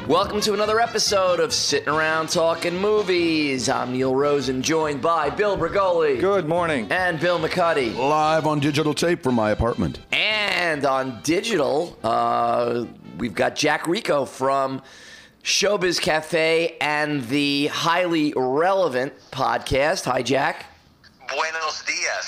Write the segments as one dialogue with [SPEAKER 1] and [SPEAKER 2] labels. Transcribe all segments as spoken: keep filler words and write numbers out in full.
[SPEAKER 1] Welcome to another episode of Sitting Around Talking Movies. I'm Neil Rosen, joined by Bill Bergoli.
[SPEAKER 2] Good morning.
[SPEAKER 1] And Bill McCuddy.
[SPEAKER 3] Live on digital tape from my apartment.
[SPEAKER 1] And on digital, uh, we've got Jack Rico from Showbiz Cafe and the highly relevant podcast. Hi, Jack.
[SPEAKER 4] Buenos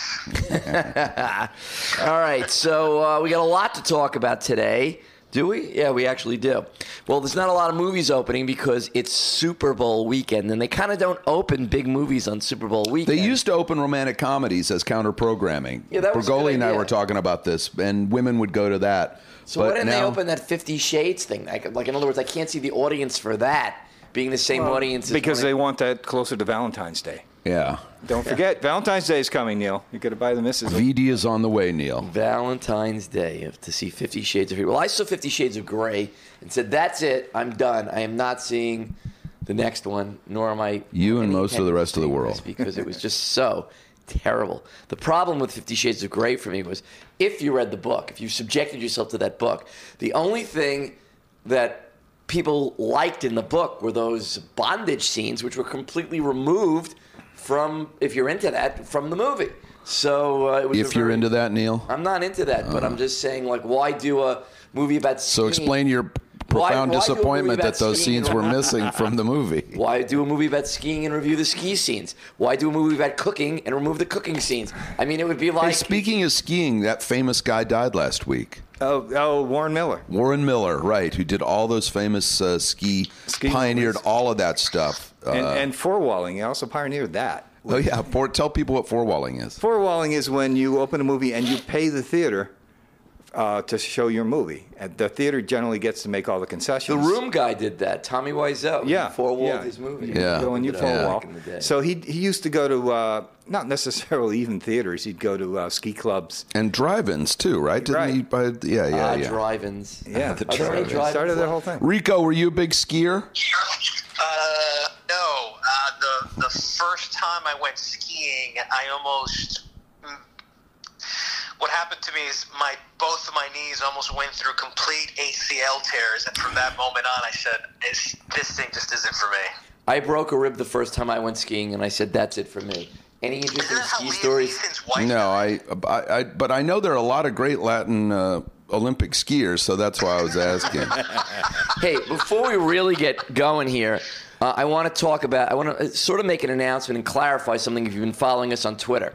[SPEAKER 4] dias.
[SPEAKER 1] All right, so uh, we got a lot to talk about today. Do we? Yeah, we actually do. Well, there's not a lot of movies opening because it's Super Bowl weekend, and they kind of don't open big movies on Super Bowl weekend.
[SPEAKER 3] They used to open romantic comedies as counter-programming.
[SPEAKER 1] Yeah, that was a good
[SPEAKER 3] Bergoli and I
[SPEAKER 1] idea.
[SPEAKER 3] were talking about this, and women would go to that.
[SPEAKER 1] So
[SPEAKER 3] but
[SPEAKER 1] why didn't
[SPEAKER 3] now,
[SPEAKER 1] they open that Fifty Shades thing? Like, like, in other words, I can't see the audience for that being the same
[SPEAKER 2] Well,
[SPEAKER 1] audience as
[SPEAKER 2] because
[SPEAKER 1] when
[SPEAKER 2] they
[SPEAKER 1] it-
[SPEAKER 2] want that closer to Valentine's Day.
[SPEAKER 3] Yeah.
[SPEAKER 2] Don't forget, Valentine's Day is coming, Neil. You got to buy the missus.
[SPEAKER 3] V D is on the way, Neil.
[SPEAKER 1] Valentine's Day to see Fifty Shades of Grey. Well, I saw Fifty Shades of Grey and said, that's it. I'm done. I am not seeing the next one, nor am I...
[SPEAKER 3] You and
[SPEAKER 1] any
[SPEAKER 3] most of the
[SPEAKER 1] intention
[SPEAKER 3] rest of the
[SPEAKER 1] seeing
[SPEAKER 3] world.
[SPEAKER 1] this because it was just so terrible. The problem with Fifty Shades of Grey for me was if you read the book, if you subjected yourself to that book, the only thing that people liked in the book were those bondage scenes, which were completely removed from, if you're into that, from the movie. So uh, it was
[SPEAKER 3] If
[SPEAKER 1] a
[SPEAKER 3] you're
[SPEAKER 1] very-
[SPEAKER 3] into that, Neil.
[SPEAKER 1] I'm not into that, but I'm just saying, like, why do a movie about
[SPEAKER 3] So
[SPEAKER 1] skiing?
[SPEAKER 3] explain your
[SPEAKER 1] Why-
[SPEAKER 3] profound
[SPEAKER 1] why do a
[SPEAKER 3] disappointment
[SPEAKER 1] movie
[SPEAKER 3] that
[SPEAKER 1] about
[SPEAKER 3] those
[SPEAKER 1] skiing
[SPEAKER 3] scenes
[SPEAKER 1] and-
[SPEAKER 3] were missing from the movie.
[SPEAKER 1] Why do a movie about skiing and review the ski scenes? Why do a movie about cooking and remove the cooking scenes? I mean, it would be like...
[SPEAKER 3] Hey, speaking of skiing, that famous guy died last week.
[SPEAKER 2] Oh, oh, Warren Miller.
[SPEAKER 3] Warren Miller, right, who did all those famous uh, ski,
[SPEAKER 2] Ski
[SPEAKER 3] pioneered
[SPEAKER 2] movies.
[SPEAKER 3] all of that stuff. Uh,
[SPEAKER 2] And, and four-walling. He also pioneered that.
[SPEAKER 3] oh, yeah, for, tell people what four-walling is.
[SPEAKER 2] Four-walling is when you open a movie and you pay the theater uh, to show your movie. And the theater generally gets to make all the
[SPEAKER 1] The
[SPEAKER 2] concessions.
[SPEAKER 1] Room guy did that. Tommy Wiseau.
[SPEAKER 2] Yeah,
[SPEAKER 1] Four-walled
[SPEAKER 2] yeah.
[SPEAKER 1] his movie.
[SPEAKER 3] Yeah.
[SPEAKER 2] Go and you
[SPEAKER 1] Did it
[SPEAKER 2] four-wall.
[SPEAKER 1] back in the day.
[SPEAKER 2] So he he used to go to, uh, not necessarily even theaters, he'd go to uh, ski clubs.
[SPEAKER 3] And drive-ins, too, right? Didn't
[SPEAKER 2] Right.
[SPEAKER 3] he? buy- yeah, yeah,
[SPEAKER 1] Ah,
[SPEAKER 3] yeah.
[SPEAKER 1] drive-ins.
[SPEAKER 2] Yeah,
[SPEAKER 3] The
[SPEAKER 1] Are there any
[SPEAKER 3] drive-ins.
[SPEAKER 1] drive-ins
[SPEAKER 2] started the
[SPEAKER 1] left?
[SPEAKER 2] whole thing.
[SPEAKER 3] Rico, were you a big skier?
[SPEAKER 4] Uh, no. Uh, the the first time I went skiing, I almost. mm, What happened to me is my both of my knees almost went through complete A C L tears, and from that moment on, I said, it's, "This thing just isn't for me."
[SPEAKER 1] I broke a rib the first time I went skiing, and I said, that's it for me. Any
[SPEAKER 4] Isn't
[SPEAKER 1] interesting
[SPEAKER 4] that how
[SPEAKER 1] ski
[SPEAKER 4] Liam
[SPEAKER 1] stories?
[SPEAKER 4] Neeson's wife?
[SPEAKER 3] No, I, I, I, but I know there are a lot of great Latin uh, Olympic skiers, so that's why I was asking.
[SPEAKER 1] Hey, before we really get going here, uh, I want to talk about, I want to sort of make an announcement and clarify something if you've been following us on Twitter.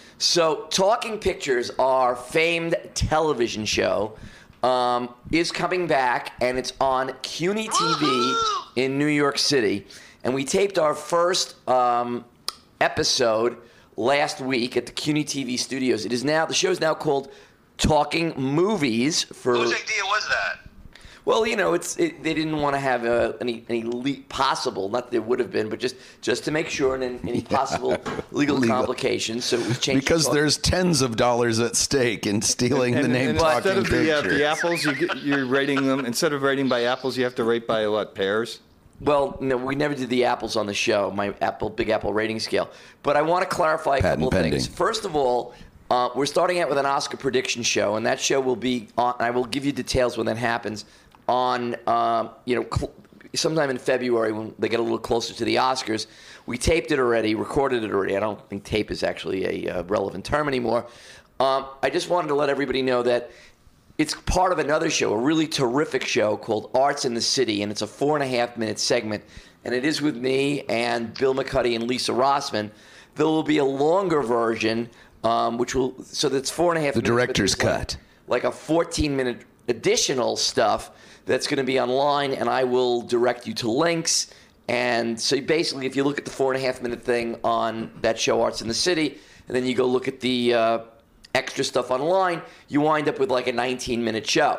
[SPEAKER 1] So, Talking Pictures, our famed television show, um, is coming back, and it's on C U N Y T V in New York City. And we taped our first um, episode last week at the C U N Y T V studios. It is now, the show is now called Talking Movies for...
[SPEAKER 4] Whose idea was that?
[SPEAKER 1] Well, you know, it's it, they didn't want to have uh, any any le- possible, not that there would have been, but just just to make sure and any possible legal,
[SPEAKER 3] Legal.
[SPEAKER 1] complications. So it was changed
[SPEAKER 3] Because
[SPEAKER 1] to-
[SPEAKER 3] there's tens of dollars at stake in stealing the
[SPEAKER 2] And-
[SPEAKER 3] name
[SPEAKER 2] and
[SPEAKER 3] Talking
[SPEAKER 2] instead of the, uh,
[SPEAKER 3] Pictures.
[SPEAKER 2] the apples, you get, you're rating them. Instead of rating by apples, you have to rate by what, pears?
[SPEAKER 1] Well, no, we never did the apples on the show, my Apple Big Apple rating scale. But I want to clarify a
[SPEAKER 3] Patent
[SPEAKER 1] couple of
[SPEAKER 3] pending.
[SPEAKER 1] things. First of all, uh, we're starting out with an Oscar prediction show, and that show will be on. I will give you details when that happens. On um, you know, cl- sometime in February when they get a little closer to the Oscars. We taped it already, recorded it already. I don't think tape is actually a uh, relevant term anymore. Um, I just wanted to let everybody know that it's part of another show, a really terrific show called Arts in the City, and it's a four and a half minute segment. And it is with me and Bill McCuddy and Lisa Rossman. There will be a longer version, um, which will so that's four and a half.
[SPEAKER 3] The
[SPEAKER 1] minutes, but
[SPEAKER 3] director's
[SPEAKER 1] there's like-
[SPEAKER 3] cut.
[SPEAKER 1] like a fourteen minute additional stuff that's going to be online, and I will direct you to links. And so basically, if you look at the four and a half minute thing on that show, Arts in the City, and then you go look at the uh, extra stuff online, you wind up with like a nineteen minute show.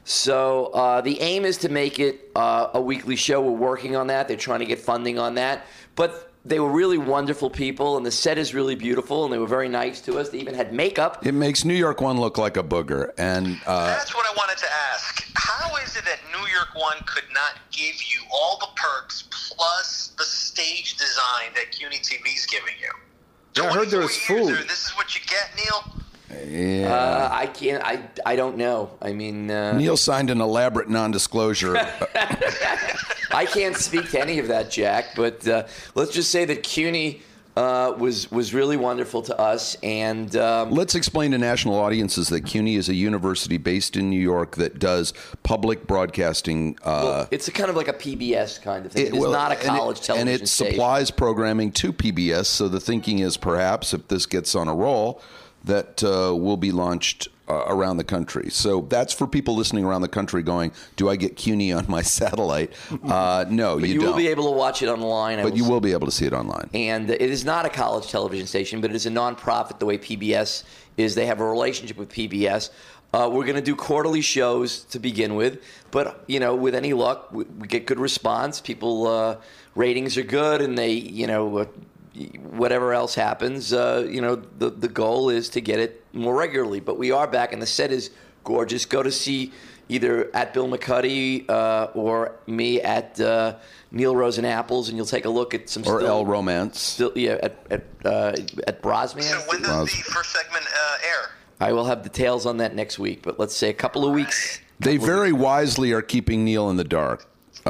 [SPEAKER 1] So uh, the aim is to make it uh, a weekly show. We're working on that. They're trying to get funding on that. But they were really wonderful people, and the set is really beautiful, and they were very nice to us. They even had makeup.
[SPEAKER 3] It makes New York One look like a booger, and uh,
[SPEAKER 4] That's what I wanted to ask. How is it that New York One could not give you all the perks plus the stage design that C U N Y T V is giving you?
[SPEAKER 2] Yeah, I heard there was
[SPEAKER 4] twenty-four years,
[SPEAKER 2] food.
[SPEAKER 4] This is what you get, Neil?
[SPEAKER 3] yeah.
[SPEAKER 1] Uh, I can't. I. I don't know. I mean, uh,
[SPEAKER 3] Neil signed an elaborate non-disclosure.
[SPEAKER 1] I can't speak to any of that, Jack. But uh, let's just say that CUNY uh, was was really wonderful to us, and um,
[SPEAKER 3] Let's explain to national audiences that CUNY is a university based in New York that does public broadcasting. Uh,
[SPEAKER 1] well, it's a kind of like a P B S kind of thing. It is
[SPEAKER 3] well,
[SPEAKER 1] not a
[SPEAKER 3] and it-
[SPEAKER 1] college television
[SPEAKER 3] And it
[SPEAKER 1] station.
[SPEAKER 3] supplies programming to P B S. So the thinking is perhaps if this gets on a roll, that uh, will be launched uh, around the country. So that's for people listening around the country going, do I get CUNY on my satellite? Uh, no,
[SPEAKER 1] But
[SPEAKER 3] you,
[SPEAKER 1] you,
[SPEAKER 3] don't.
[SPEAKER 1] will be able to watch it online. I
[SPEAKER 3] but
[SPEAKER 1] will
[SPEAKER 3] you
[SPEAKER 1] s-
[SPEAKER 3] will be able to see it online.
[SPEAKER 1] And it is not a college television station, but it is a nonprofit the way P B S is. They have a relationship with P B S. Uh, we're going to do quarterly shows to begin with, but you know, with any luck, we, we get good response. People uh, ratings are good, and they, you know, uh, whatever else happens, uh, you know, the the goal is to get it more regularly. But we are back, and the set is gorgeous. Go to see either at Bill McCuddy uh, or me at uh, Neil Rosen Apples, and you'll take a look at some
[SPEAKER 3] Or
[SPEAKER 1] still,
[SPEAKER 3] L Romance.
[SPEAKER 1] Still, yeah, at at uh, at Brosman.
[SPEAKER 4] So when does the first segment uh, air?
[SPEAKER 1] I will have details on that next week, but let's say a couple of weeks.
[SPEAKER 3] They very wisely are keeping Neil in the dark.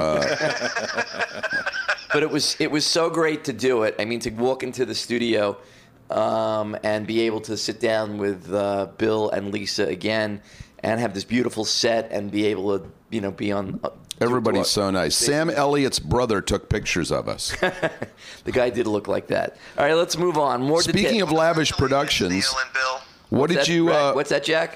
[SPEAKER 1] But it was it was so great to do it. I mean, to walk into the studio um, and be able to sit down with uh, Bill and Lisa again, and have this beautiful set, and be able to, you know, be on. Uh,
[SPEAKER 3] Everybody's so nice. Sam Elliott's brother took pictures of us.
[SPEAKER 1] The guy did look like that. All right, let's move on. More
[SPEAKER 3] Speaking
[SPEAKER 1] deta-
[SPEAKER 3] of lavish productions,
[SPEAKER 4] Neil and Bill.
[SPEAKER 3] what
[SPEAKER 1] What's
[SPEAKER 3] did
[SPEAKER 1] that,
[SPEAKER 3] you?
[SPEAKER 1] Brad?
[SPEAKER 3] Uh,
[SPEAKER 1] What's that, Jack?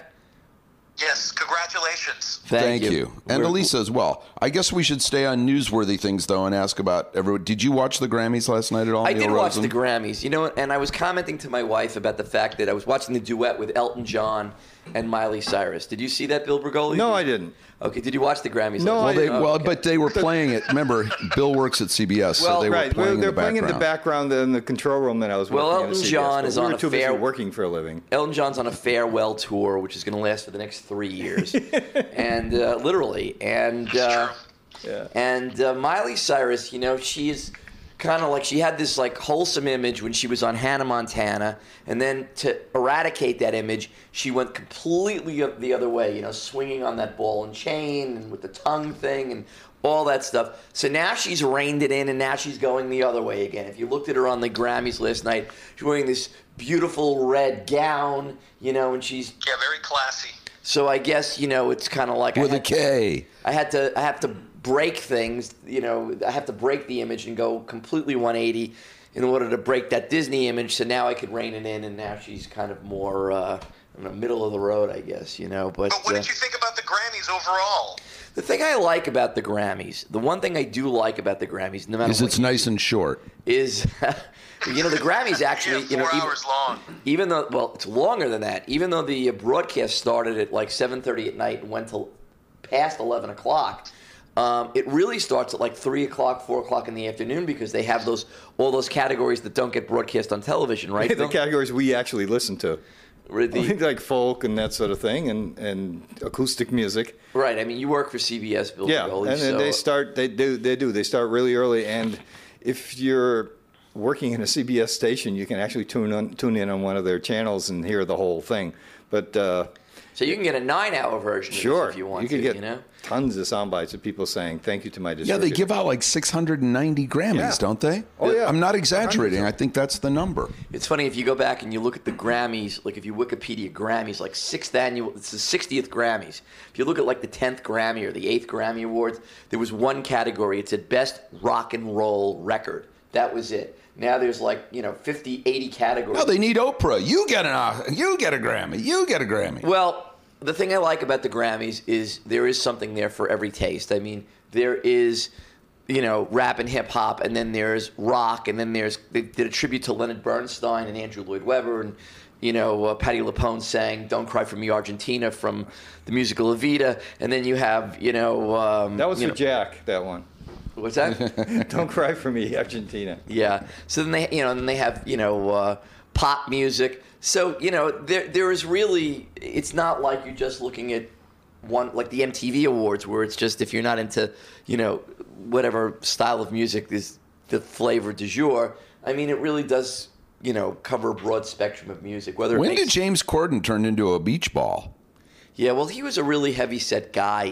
[SPEAKER 4] Yes, congratulations.
[SPEAKER 1] Thank,
[SPEAKER 3] Thank you. And
[SPEAKER 1] We're-
[SPEAKER 3] Elisa as well. I guess we should stay on newsworthy things, though, and ask about everyone. Did you watch the Grammys last night at all?
[SPEAKER 1] I
[SPEAKER 3] Neil
[SPEAKER 1] did watch
[SPEAKER 3] Rosen?
[SPEAKER 1] the Grammys, you know, and I was commenting to my wife about the fact that I was watching the duet with Elton John and Miley Cyrus. Did you see that, Bill Bergoli?
[SPEAKER 2] No, I didn't.
[SPEAKER 1] Okay, did you watch the Grammys?
[SPEAKER 2] No,
[SPEAKER 1] last
[SPEAKER 3] Well,
[SPEAKER 1] night?
[SPEAKER 2] I-
[SPEAKER 3] they,
[SPEAKER 1] Oh,
[SPEAKER 3] well,
[SPEAKER 1] okay.
[SPEAKER 3] but they were playing it. Remember, Bill works at C B S,
[SPEAKER 1] Well,
[SPEAKER 3] so they
[SPEAKER 2] Right,
[SPEAKER 3] were playing
[SPEAKER 2] they're
[SPEAKER 3] in the
[SPEAKER 2] playing
[SPEAKER 3] background.
[SPEAKER 2] in the background in the control room that I was
[SPEAKER 1] Well,
[SPEAKER 2] working
[SPEAKER 1] Elton
[SPEAKER 2] at C B S,
[SPEAKER 1] John
[SPEAKER 2] but
[SPEAKER 1] is
[SPEAKER 2] we
[SPEAKER 1] on
[SPEAKER 2] were
[SPEAKER 1] a
[SPEAKER 2] too busy
[SPEAKER 1] fair-
[SPEAKER 2] working for a living.
[SPEAKER 1] Elton John's on a farewell tour, which is going to last for the next three years, and uh, literally, and uh,
[SPEAKER 2] Yeah.
[SPEAKER 1] and uh, Miley Cyrus, you know, she's kind of like she had this like wholesome image when she was on Hannah Montana, and then to eradicate that image, she went completely the other way, you know, swinging on that ball and chain and with the tongue thing and all that stuff. So now she's reined it in, and now she's going the other way again. If you looked at her on the Grammys last night, she's wearing this beautiful red gown, you know, and she's
[SPEAKER 4] Yeah, very classy.
[SPEAKER 1] so I guess, you know, it's kind of like
[SPEAKER 3] With
[SPEAKER 1] I
[SPEAKER 3] a
[SPEAKER 1] had,
[SPEAKER 3] K.
[SPEAKER 1] I had to I have to break things, you know, I have to break the image and go completely one eighty in order to break that Disney image. So now I could rein it in, and now she's kind of more uh, in the middle of the road, I guess, you know. But
[SPEAKER 4] But what
[SPEAKER 1] uh,
[SPEAKER 4] did you think about the Grammys overall?
[SPEAKER 1] the thing I like about the Grammys, the one thing I do like about the Grammys, no matter
[SPEAKER 3] Is
[SPEAKER 1] what
[SPEAKER 3] it's
[SPEAKER 1] you-
[SPEAKER 3] nice and short.
[SPEAKER 1] is you know the Grammys actually,
[SPEAKER 4] Yeah,
[SPEAKER 1] you know,
[SPEAKER 4] four
[SPEAKER 1] even,
[SPEAKER 4] hours long.
[SPEAKER 1] even though, well, it's longer than that. Even though the broadcast started at like seven thirty at night and went till past eleven o'clock, um, it really starts at like three o'clock, four o'clock in the afternoon, because they have those all those categories that don't get broadcast on television, right?
[SPEAKER 2] the
[SPEAKER 1] Bill?
[SPEAKER 2] categories we actually listen to.
[SPEAKER 1] Where the-
[SPEAKER 2] Like folk and that sort of thing, and, and acoustic music.
[SPEAKER 1] right. I mean, you work for C B S, Bill.
[SPEAKER 2] Yeah,
[SPEAKER 1] Bergoli,
[SPEAKER 2] and then
[SPEAKER 1] so-
[SPEAKER 2] they start. They do. They do. They start really early. And if you're working in a C B S station, you can actually tune on, tune in on one of their channels and hear the whole thing. But uh,
[SPEAKER 1] so you can get a nine-hour version of this
[SPEAKER 2] sure,
[SPEAKER 1] if you want
[SPEAKER 2] you can
[SPEAKER 1] to.
[SPEAKER 2] get
[SPEAKER 1] you know.
[SPEAKER 2] tons of sound bites of people saying thank you to my
[SPEAKER 3] Yeah,
[SPEAKER 2] distributor.
[SPEAKER 3] they give out like six hundred ninety Grammys,
[SPEAKER 2] Yeah.
[SPEAKER 3] don't they?
[SPEAKER 2] Oh, yeah.
[SPEAKER 3] I'm not exaggerating. I think that's the number.
[SPEAKER 1] It's funny if you go back and you look at the Grammys, like if you Wikipedia Grammys, like sixth annual, it's the sixtieth Grammys. If you look at like the tenth Grammy or the eighth Grammy Awards, there was one category. It said Best Rock and Roll Record. That was it. Now there's like, you know, fifty, eighty categories.
[SPEAKER 3] No, they need Oprah. You get an, you get a Grammy. You get a Grammy.
[SPEAKER 1] Well, the thing I like about the Grammys is there is something there for every taste. I mean, there is, you know, rap and hip hop, and then there's rock, and then there's they did a tribute to Leonard Bernstein and Andrew Lloyd Webber, and you know, uh, Patti LuPone sang "Don't Cry for Me, Argentina" from the musical Evita, and then you have, you know, um,
[SPEAKER 2] That was
[SPEAKER 1] you
[SPEAKER 2] for
[SPEAKER 1] know,
[SPEAKER 2] Jack. That one.
[SPEAKER 1] what's that?
[SPEAKER 2] Don't cry for me, Argentina.
[SPEAKER 1] Yeah. So then they, you know, then they have, you know, uh, pop music. So, you know, there there is really, it's not like you're just looking at one, like the M T V Awards, where it's just if you're not into, you know, whatever style of music is the flavor du jour. I mean, it really does, you know, cover a broad spectrum of music. Whether it
[SPEAKER 3] When
[SPEAKER 1] makes,
[SPEAKER 3] did James Corden turn into a beach ball?
[SPEAKER 1] yeah, well, he was a really heavy set guy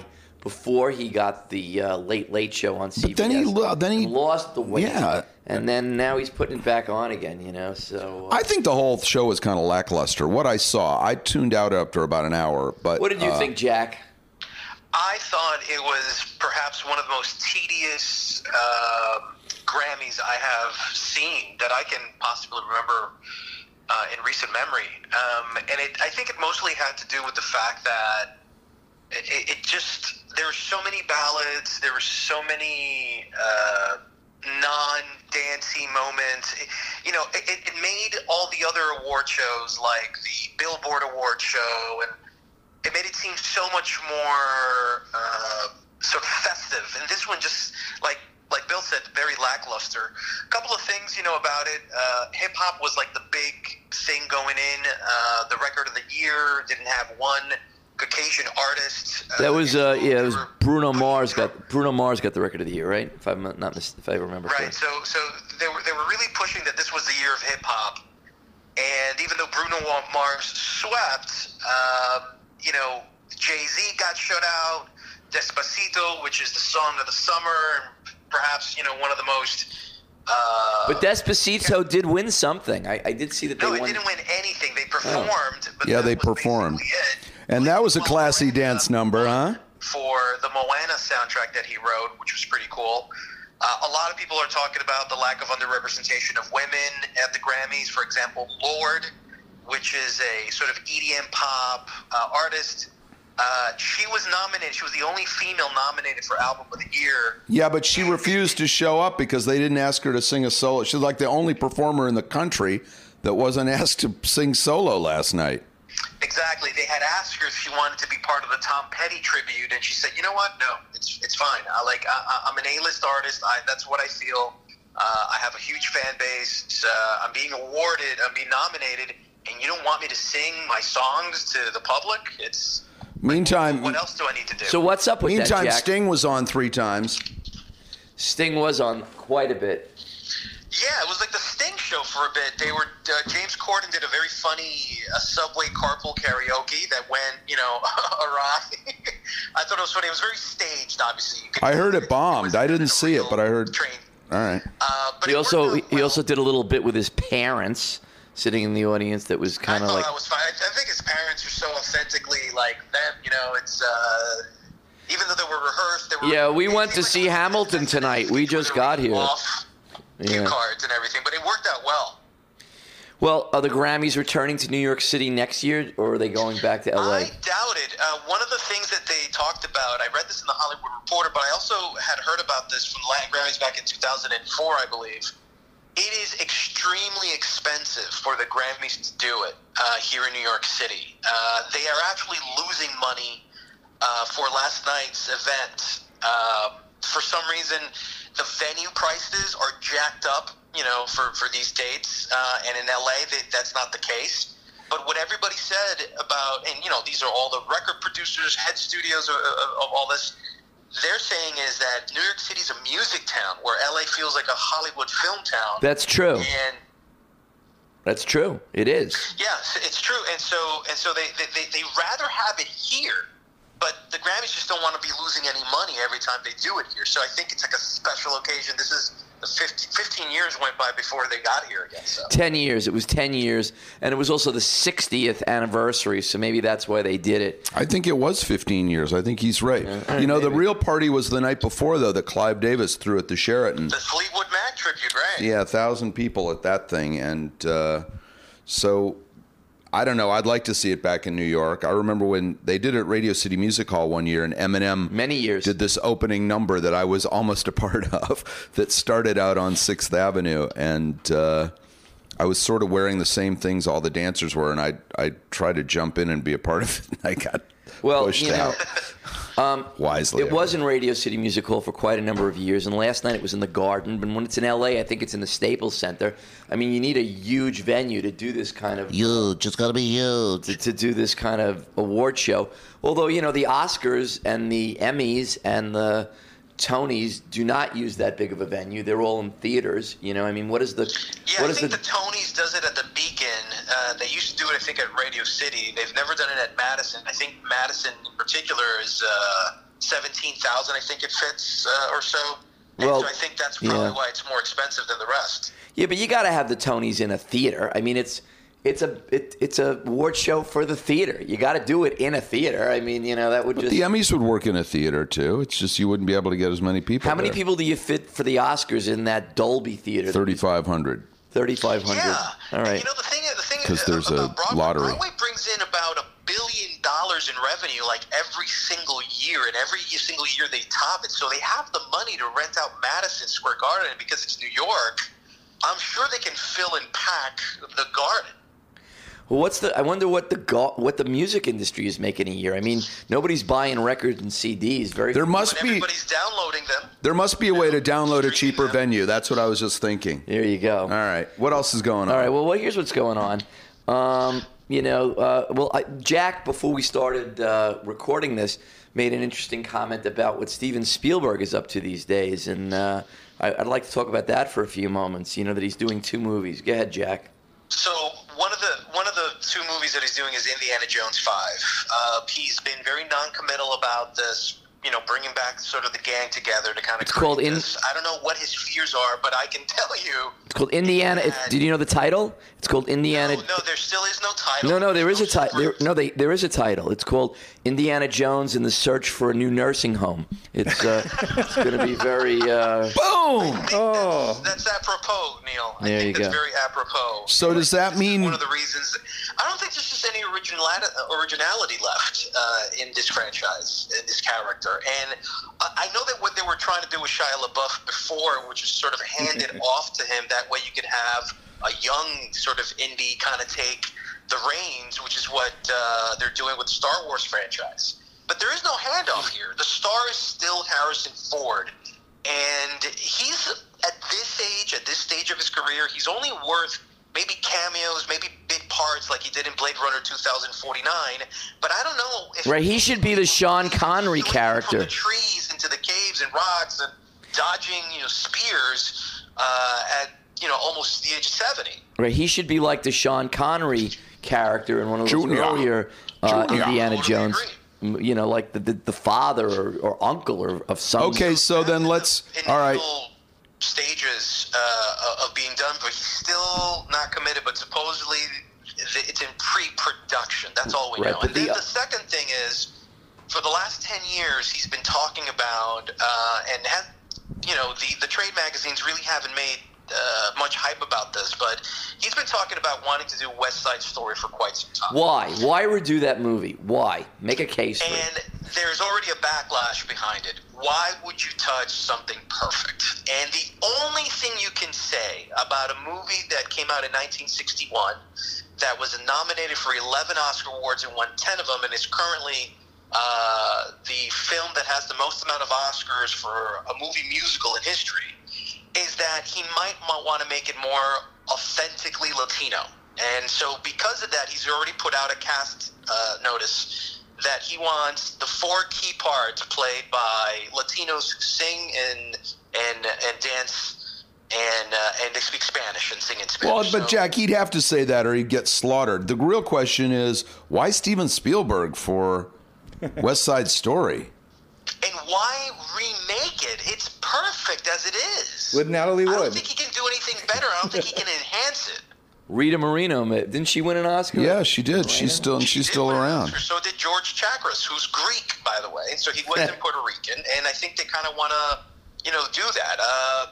[SPEAKER 1] before he got the uh, Late Late Show on C B S.
[SPEAKER 3] But then he lo- then he-
[SPEAKER 1] and lost the weight.
[SPEAKER 3] Yeah.
[SPEAKER 1] And then now he's putting it back on again, you know. So uh,
[SPEAKER 3] I think the whole show was kind of lackluster. What I saw, I tuned out after about an hour. But
[SPEAKER 1] what did you
[SPEAKER 3] uh,
[SPEAKER 1] think, Jack?
[SPEAKER 4] I thought it was perhaps one of the most tedious uh, Grammys I have seen that I can possibly remember uh, in recent memory. Um, and it, I think it mostly had to do with the fact that it, it just, there were so many ballads, there were so many uh, non-dancey moments. It, you know, it, it made all the other award shows like the Billboard Award Show, and it made it seem so much more uh, sort of festive. And this one just, like like Bill said, very lackluster. A couple of things, you know, about it. Uh, hip-hop was like the big thing going in. Uh, the record of the year didn't have one Caucasian artist. Uh,
[SPEAKER 1] That was uh, yeah, it was
[SPEAKER 4] they were
[SPEAKER 1] Bruno
[SPEAKER 4] pushing
[SPEAKER 1] Mars
[SPEAKER 4] for-
[SPEAKER 1] got Bruno Mars got the record of the year, right? If I'm not mis- if I remember
[SPEAKER 4] Right.
[SPEAKER 1] correctly.
[SPEAKER 4] So so they were they were really pushing that this was the year of hip-hop. And even though Bruno Mars swept, um, you know, Jay-Z got shut out. Despacito, which is the song of the summer, and perhaps, you know, one of the most... Uh,
[SPEAKER 1] But Despacito did win something. I, I did see that they
[SPEAKER 4] no, it
[SPEAKER 1] won.
[SPEAKER 4] didn't win anything. They performed. But
[SPEAKER 3] Yeah,
[SPEAKER 4] that
[SPEAKER 3] they
[SPEAKER 4] was
[SPEAKER 3] performed.
[SPEAKER 4] basically it.
[SPEAKER 3] And that was a
[SPEAKER 4] Well,
[SPEAKER 3] classy
[SPEAKER 4] Miranda
[SPEAKER 3] dance number, huh?
[SPEAKER 4] For the Moana soundtrack that he wrote, which was pretty cool. Uh, a lot of people are talking about the lack of underrepresentation of women at the Grammys. For example, Lorde, which is a sort of E D M pop uh, artist. Uh, she was nominated. She was the only female nominated for Album of the Year.
[SPEAKER 3] Yeah, but she refused to show up because they didn't ask her to sing a solo. She's like the only performer in the country that wasn't asked to sing solo last night.
[SPEAKER 4] Exactly. They had asked her if she wanted to be part of the Tom Petty tribute, and she said, "You know what? No, it's it's fine. I like I, I'm an A-list artist. I, that's what I feel. Uh, I have a huge fan base. Uh, I'm being awarded. I'm being nominated, and you don't want me to sing my songs to the public? It's
[SPEAKER 3] Meantime,
[SPEAKER 4] what else do I need to do?"
[SPEAKER 1] So what's up with
[SPEAKER 3] meantime,
[SPEAKER 1] that, Jack?
[SPEAKER 3] Sting was on three times.
[SPEAKER 1] Sting was on quite a bit.
[SPEAKER 4] Yeah, it was like the Sting show for a bit. They were uh, James Corden did a very funny uh, subway carpool karaoke that went, you know, awry. I thought it was funny. It was very staged, obviously. You could-
[SPEAKER 3] I heard it
[SPEAKER 4] was
[SPEAKER 3] bombed. I didn't
[SPEAKER 4] a
[SPEAKER 3] see it,
[SPEAKER 4] real
[SPEAKER 3] but I heard.
[SPEAKER 4] Train.
[SPEAKER 3] All right.
[SPEAKER 4] Uh, but
[SPEAKER 1] He
[SPEAKER 4] it
[SPEAKER 1] also
[SPEAKER 4] worked out
[SPEAKER 1] he
[SPEAKER 4] well.
[SPEAKER 1] also did a little bit with his parents sitting in the audience. That was
[SPEAKER 4] I
[SPEAKER 1] kind of
[SPEAKER 4] thought
[SPEAKER 1] like.
[SPEAKER 4] that was fine. I, I think his parents are so authentically like them. You know, it's uh, even though they were rehearsed. They were,
[SPEAKER 1] Yeah, we
[SPEAKER 4] it
[SPEAKER 1] went
[SPEAKER 4] seemed
[SPEAKER 1] to
[SPEAKER 4] like
[SPEAKER 1] see
[SPEAKER 4] a-
[SPEAKER 1] Hamilton tonight. We just
[SPEAKER 4] they were
[SPEAKER 1] got here.
[SPEAKER 4] Off cue
[SPEAKER 1] Yeah.
[SPEAKER 4] cards and everything, but it worked out well.
[SPEAKER 1] Well, are the Grammys returning to New York City next year, or are they going back to L A?
[SPEAKER 4] I doubt it. Uh, one of the things that they talked about, I read this in the Hollywood Reporter, but I also had heard about this from Latin Grammys back in two thousand four, I believe. It is extremely expensive for the Grammys to do it uh, here in New York City. Uh, they are actually losing money uh, for last night's event. Uh, for some reason, the venue prices are jacked up, you know, for, for these dates. Uh, and in L A, they, that's not the case. But what everybody said about, and, you know, these are all the record producers, head studios of, of, of all this, they're saying is that New York City's a music town where L A feels like a Hollywood film town.
[SPEAKER 1] That's true.
[SPEAKER 4] And
[SPEAKER 1] That's true. It is.
[SPEAKER 4] yes, it's true. And so and so they, they, they, they rather have it here, but the Grammys just don't want to be losing any money every time they do it here. So I think it's like a special occasion. This is the fifteen, fifteen years went by before they got here again. So.
[SPEAKER 1] Ten years. It was ten years, and it was also the sixtieth anniversary. So maybe that's why they did it.
[SPEAKER 3] I think it was fifteen years. I think he's right.
[SPEAKER 1] Yeah.
[SPEAKER 3] You know, the
[SPEAKER 1] Maybe.
[SPEAKER 3] real party was the night before, though, that Clive Davis threw at the Sheraton.
[SPEAKER 4] The Fleetwood Mac tribute, right?
[SPEAKER 3] Yeah, a thousand people at that thing. And uh, so, I don't know. I'd like to see it back in New York. I remember when they did it at Radio City Music Hall one year, and Eminem
[SPEAKER 1] Many years.
[SPEAKER 3] did this opening number that I was almost a part of that started out on sixth Avenue. And uh, I was sort of wearing the same things all the dancers were, and I I tried to jump in and be a part of it, and I got
[SPEAKER 1] Well,
[SPEAKER 3] pushed
[SPEAKER 1] you know,
[SPEAKER 3] out. Wisely.
[SPEAKER 1] It was in Radio City Music Hall for quite a number of years, and last night it was in the Garden. But when it's in L A, I think it's in the Staples Center. I mean, you need a huge venue to do this kind of
[SPEAKER 5] Huge. It's got to be huge.
[SPEAKER 1] to, to do this kind of award show. Although, you know, the Oscars and the Emmys and the Tonys do not use that big of a venue. They're all in theaters. You know, I mean, what is the
[SPEAKER 4] Yeah,
[SPEAKER 1] what
[SPEAKER 4] I
[SPEAKER 1] is
[SPEAKER 4] think
[SPEAKER 1] the,
[SPEAKER 4] the Tonys does it at the Beacon. Uh, they used to do it, I think, at Radio City. They've never done it at Madison. I think Madison in particular is uh, seventeen thousand, I think it fits uh, or so. And
[SPEAKER 1] Well,
[SPEAKER 4] so I think that's probably
[SPEAKER 1] yeah.
[SPEAKER 4] why it's more expensive than the rest.
[SPEAKER 1] Yeah, but you got to have the Tonys in a theater. I mean, it's it's a it, it's a award show for the theater. You got to do it in a theater. I mean, you know, that would
[SPEAKER 3] But
[SPEAKER 1] just.
[SPEAKER 3] the Emmys would work in a theater too. It's just you wouldn't be able to get as many people.
[SPEAKER 1] How many
[SPEAKER 3] there.
[SPEAKER 1] people do you fit for the Oscars in that Dolby theater?
[SPEAKER 3] thirty-five hundred.
[SPEAKER 1] thirty-five hundred.
[SPEAKER 4] Yeah.
[SPEAKER 1] All
[SPEAKER 4] And
[SPEAKER 1] right.
[SPEAKER 4] you know, the thing, the thing
[SPEAKER 3] 'Cause there's a
[SPEAKER 4] about Broadway,
[SPEAKER 3] lottery.
[SPEAKER 4] Broadway brings in about a billion dollars in revenue like every single year, and every single year they top it. So they have the money to rent out Madison Square Garden, and because it's New York, I'm sure they can fill and pack the garden.
[SPEAKER 1] Well, what's the? I wonder what the go- what the music industry is making a year. I mean, nobody's buying records and C Ds. Very.
[SPEAKER 3] There
[SPEAKER 1] few-
[SPEAKER 3] must
[SPEAKER 4] When
[SPEAKER 3] be
[SPEAKER 4] everybody's downloading them.
[SPEAKER 3] there must be a way to download a cheaper
[SPEAKER 4] them.
[SPEAKER 3] venue. That's what I was just thinking.
[SPEAKER 1] There you go.
[SPEAKER 3] All right. What else is going on?
[SPEAKER 1] All right. Well, well here's what's going on. Um, you know, uh, well, I, Jack, before we started uh, recording this, made an interesting comment about what Steven Spielberg is up to these days, and uh, I, I'd like to talk about that for a few moments. You know, that he's doing two movies. Go ahead, Jack.
[SPEAKER 4] So one of the one of the two movies that he's doing is Indiana Jones five. Uh, he's been very non-committal about this, you know, bringing back sort of the gang together to kind of.
[SPEAKER 1] It's called In-
[SPEAKER 4] this. I don't know what his fears are, but I can tell you.
[SPEAKER 1] It's called Indiana. It, did you know the title? It's called Indiana.
[SPEAKER 4] No, no, there still is no title.
[SPEAKER 1] No, no, there is a
[SPEAKER 4] No
[SPEAKER 1] title. There,
[SPEAKER 4] script.
[SPEAKER 1] no, they, there is a title. It's called Indiana Jones and the Search for a New Nursing Home. It's, uh, it's going to be very. Uh,
[SPEAKER 3] Boom.
[SPEAKER 4] I think
[SPEAKER 2] Oh.
[SPEAKER 4] that's, that's apropos, Neil. I
[SPEAKER 1] There
[SPEAKER 4] think
[SPEAKER 1] you
[SPEAKER 4] that's
[SPEAKER 1] go.
[SPEAKER 4] very apropos.
[SPEAKER 3] So does that
[SPEAKER 4] This is
[SPEAKER 3] mean-
[SPEAKER 4] one of the reasons? That, I don't think there's just any original originality left uh, in this franchise, in this character. And I I know that what they were trying to do with Shia LaBeouf before, which is sort of hand it off to him. That way, you could have a young sort of indie kind of take the reins, which is what uh, they're doing with the Star Wars franchise. But there is no handoff here. The star is still Harrison Ford. And he's, at this age, at this stage of his career, he's only worth maybe cameos, maybe big parts like he did in Blade Runner twenty forty-nine. But I don't know if...
[SPEAKER 1] Right, he should be the Sean Connery
[SPEAKER 4] Swinging
[SPEAKER 1] character.
[SPEAKER 4] From the trees into the caves and rocks and dodging, you know, spears uh, at, you know, almost the age of seventy.
[SPEAKER 1] right, he should be like the Sean Connery character in one of those
[SPEAKER 3] Junior.
[SPEAKER 1] earlier uh,
[SPEAKER 3] Junior.
[SPEAKER 1] Indiana
[SPEAKER 4] Totally
[SPEAKER 1] Jones.
[SPEAKER 4] agree.
[SPEAKER 1] M- You know, like the the, the father or, or uncle or of some.
[SPEAKER 3] Okay, so then let's.
[SPEAKER 4] Initial
[SPEAKER 3] All right.
[SPEAKER 4] stages uh, of being done, but he's still not committed. But supposedly it's in pre-production. That's all we
[SPEAKER 1] Right,
[SPEAKER 4] know.
[SPEAKER 1] but
[SPEAKER 4] And then
[SPEAKER 1] the-
[SPEAKER 4] the second thing is, for the last ten years, he's been talking about uh, and has, you know, the the trade magazines really haven't made uh, much hype about this, but he's been talking about wanting to do West Side Story for quite some time.
[SPEAKER 1] Why? Why redo that movie? Why? Make a case for it.
[SPEAKER 4] And there's already a backlash behind it. Why would you touch something perfect? And the only thing you can say about a movie that came out in nineteen sixty-one that was nominated for eleven Oscar awards and won ten of them and is currently uh, the film that has the most amount of Oscars for a movie musical in history is that he might want to make it more authentically Latino. And so because of that, he's already put out a cast uh, notice that he wants the four key parts played by Latinos who sing and and and dance and uh, and they speak Spanish and sing in Spanish.
[SPEAKER 3] Well, but
[SPEAKER 4] So-
[SPEAKER 3] Jack, he'd have to say that or he'd get slaughtered. The real question is why Steven Spielberg for West Side Story?
[SPEAKER 4] and why remake it? It's perfect as it is.
[SPEAKER 2] With Natalie
[SPEAKER 4] I don't
[SPEAKER 2] Wood.
[SPEAKER 4] think he can do anything better. I don't think he can enhance it.
[SPEAKER 1] Rita Moreno, ma- didn't she win an Oscar?
[SPEAKER 3] Yeah, she did. She's still and she's
[SPEAKER 4] She did
[SPEAKER 3] still
[SPEAKER 4] win an
[SPEAKER 3] around.
[SPEAKER 4] Oscar. So did George Chakras, who's Greek, by the way. So he wasn't Puerto Rican, and I think they kind of want to, you know, do that. Uh,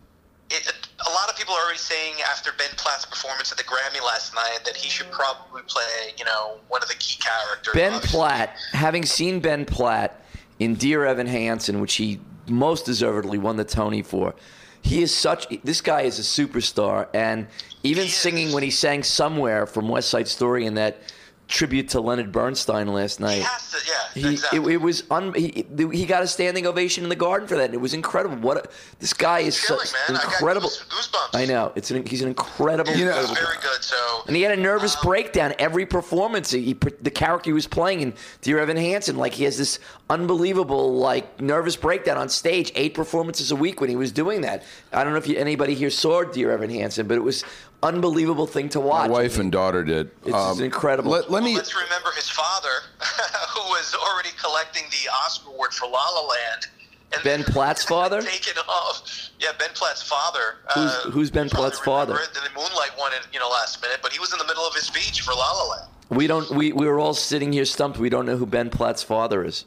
[SPEAKER 4] it, a lot of people are already saying after Ben Platt's performance at the Grammy last night that he should probably play, you know, one of the key characters.
[SPEAKER 1] Ben
[SPEAKER 4] obviously.
[SPEAKER 1] Platt, having seen Ben Platt in Dear Evan Hansen, which he most deservedly won the Tony for, he is such. This guy is a superstar, and even
[SPEAKER 4] He
[SPEAKER 1] singing
[SPEAKER 4] is.
[SPEAKER 1] when he sang "Somewhere" from West Side Story in that tribute to Leonard Bernstein last night.
[SPEAKER 4] He has to, yeah,
[SPEAKER 1] He,
[SPEAKER 4] exactly.
[SPEAKER 1] it, it was un, he, he got a standing ovation in the Garden for that, and it was incredible. What a, this guy is
[SPEAKER 4] Chilling,
[SPEAKER 1] such
[SPEAKER 4] man.
[SPEAKER 1] incredible.
[SPEAKER 4] I got goose- goosebumps.
[SPEAKER 1] I know it's an, he's an incredible.
[SPEAKER 4] It
[SPEAKER 3] You know-
[SPEAKER 4] was
[SPEAKER 1] incredible
[SPEAKER 4] very good. So
[SPEAKER 1] and he had a nervous breakdown every performance. He, the character he was playing in Dear Evan Hansen, like he has this unbelievable, like nervous breakdown on stage. Eight performances a week when he was doing that. I don't know if you, anybody here saw Dear Evan Hansen, but it was unbelievable thing to watch.
[SPEAKER 3] My wife and daughter did.
[SPEAKER 1] It's just incredible.
[SPEAKER 3] Let, let
[SPEAKER 4] Well,
[SPEAKER 3] me.
[SPEAKER 4] let's remember his father, who was was already collecting the Oscar award for La La Land. And
[SPEAKER 1] Ben Platt's father?
[SPEAKER 4] Taken off. Yeah, Ben Platt's father.
[SPEAKER 1] Who's,
[SPEAKER 4] uh,
[SPEAKER 1] who's Ben
[SPEAKER 4] probably
[SPEAKER 1] Platt's father?
[SPEAKER 4] remember it. The Moonlight won it, you know, last minute, but he was in the middle of his speech for La La Land.
[SPEAKER 1] We don't. We we were all sitting here stumped. We don't know who Ben Platt's father is.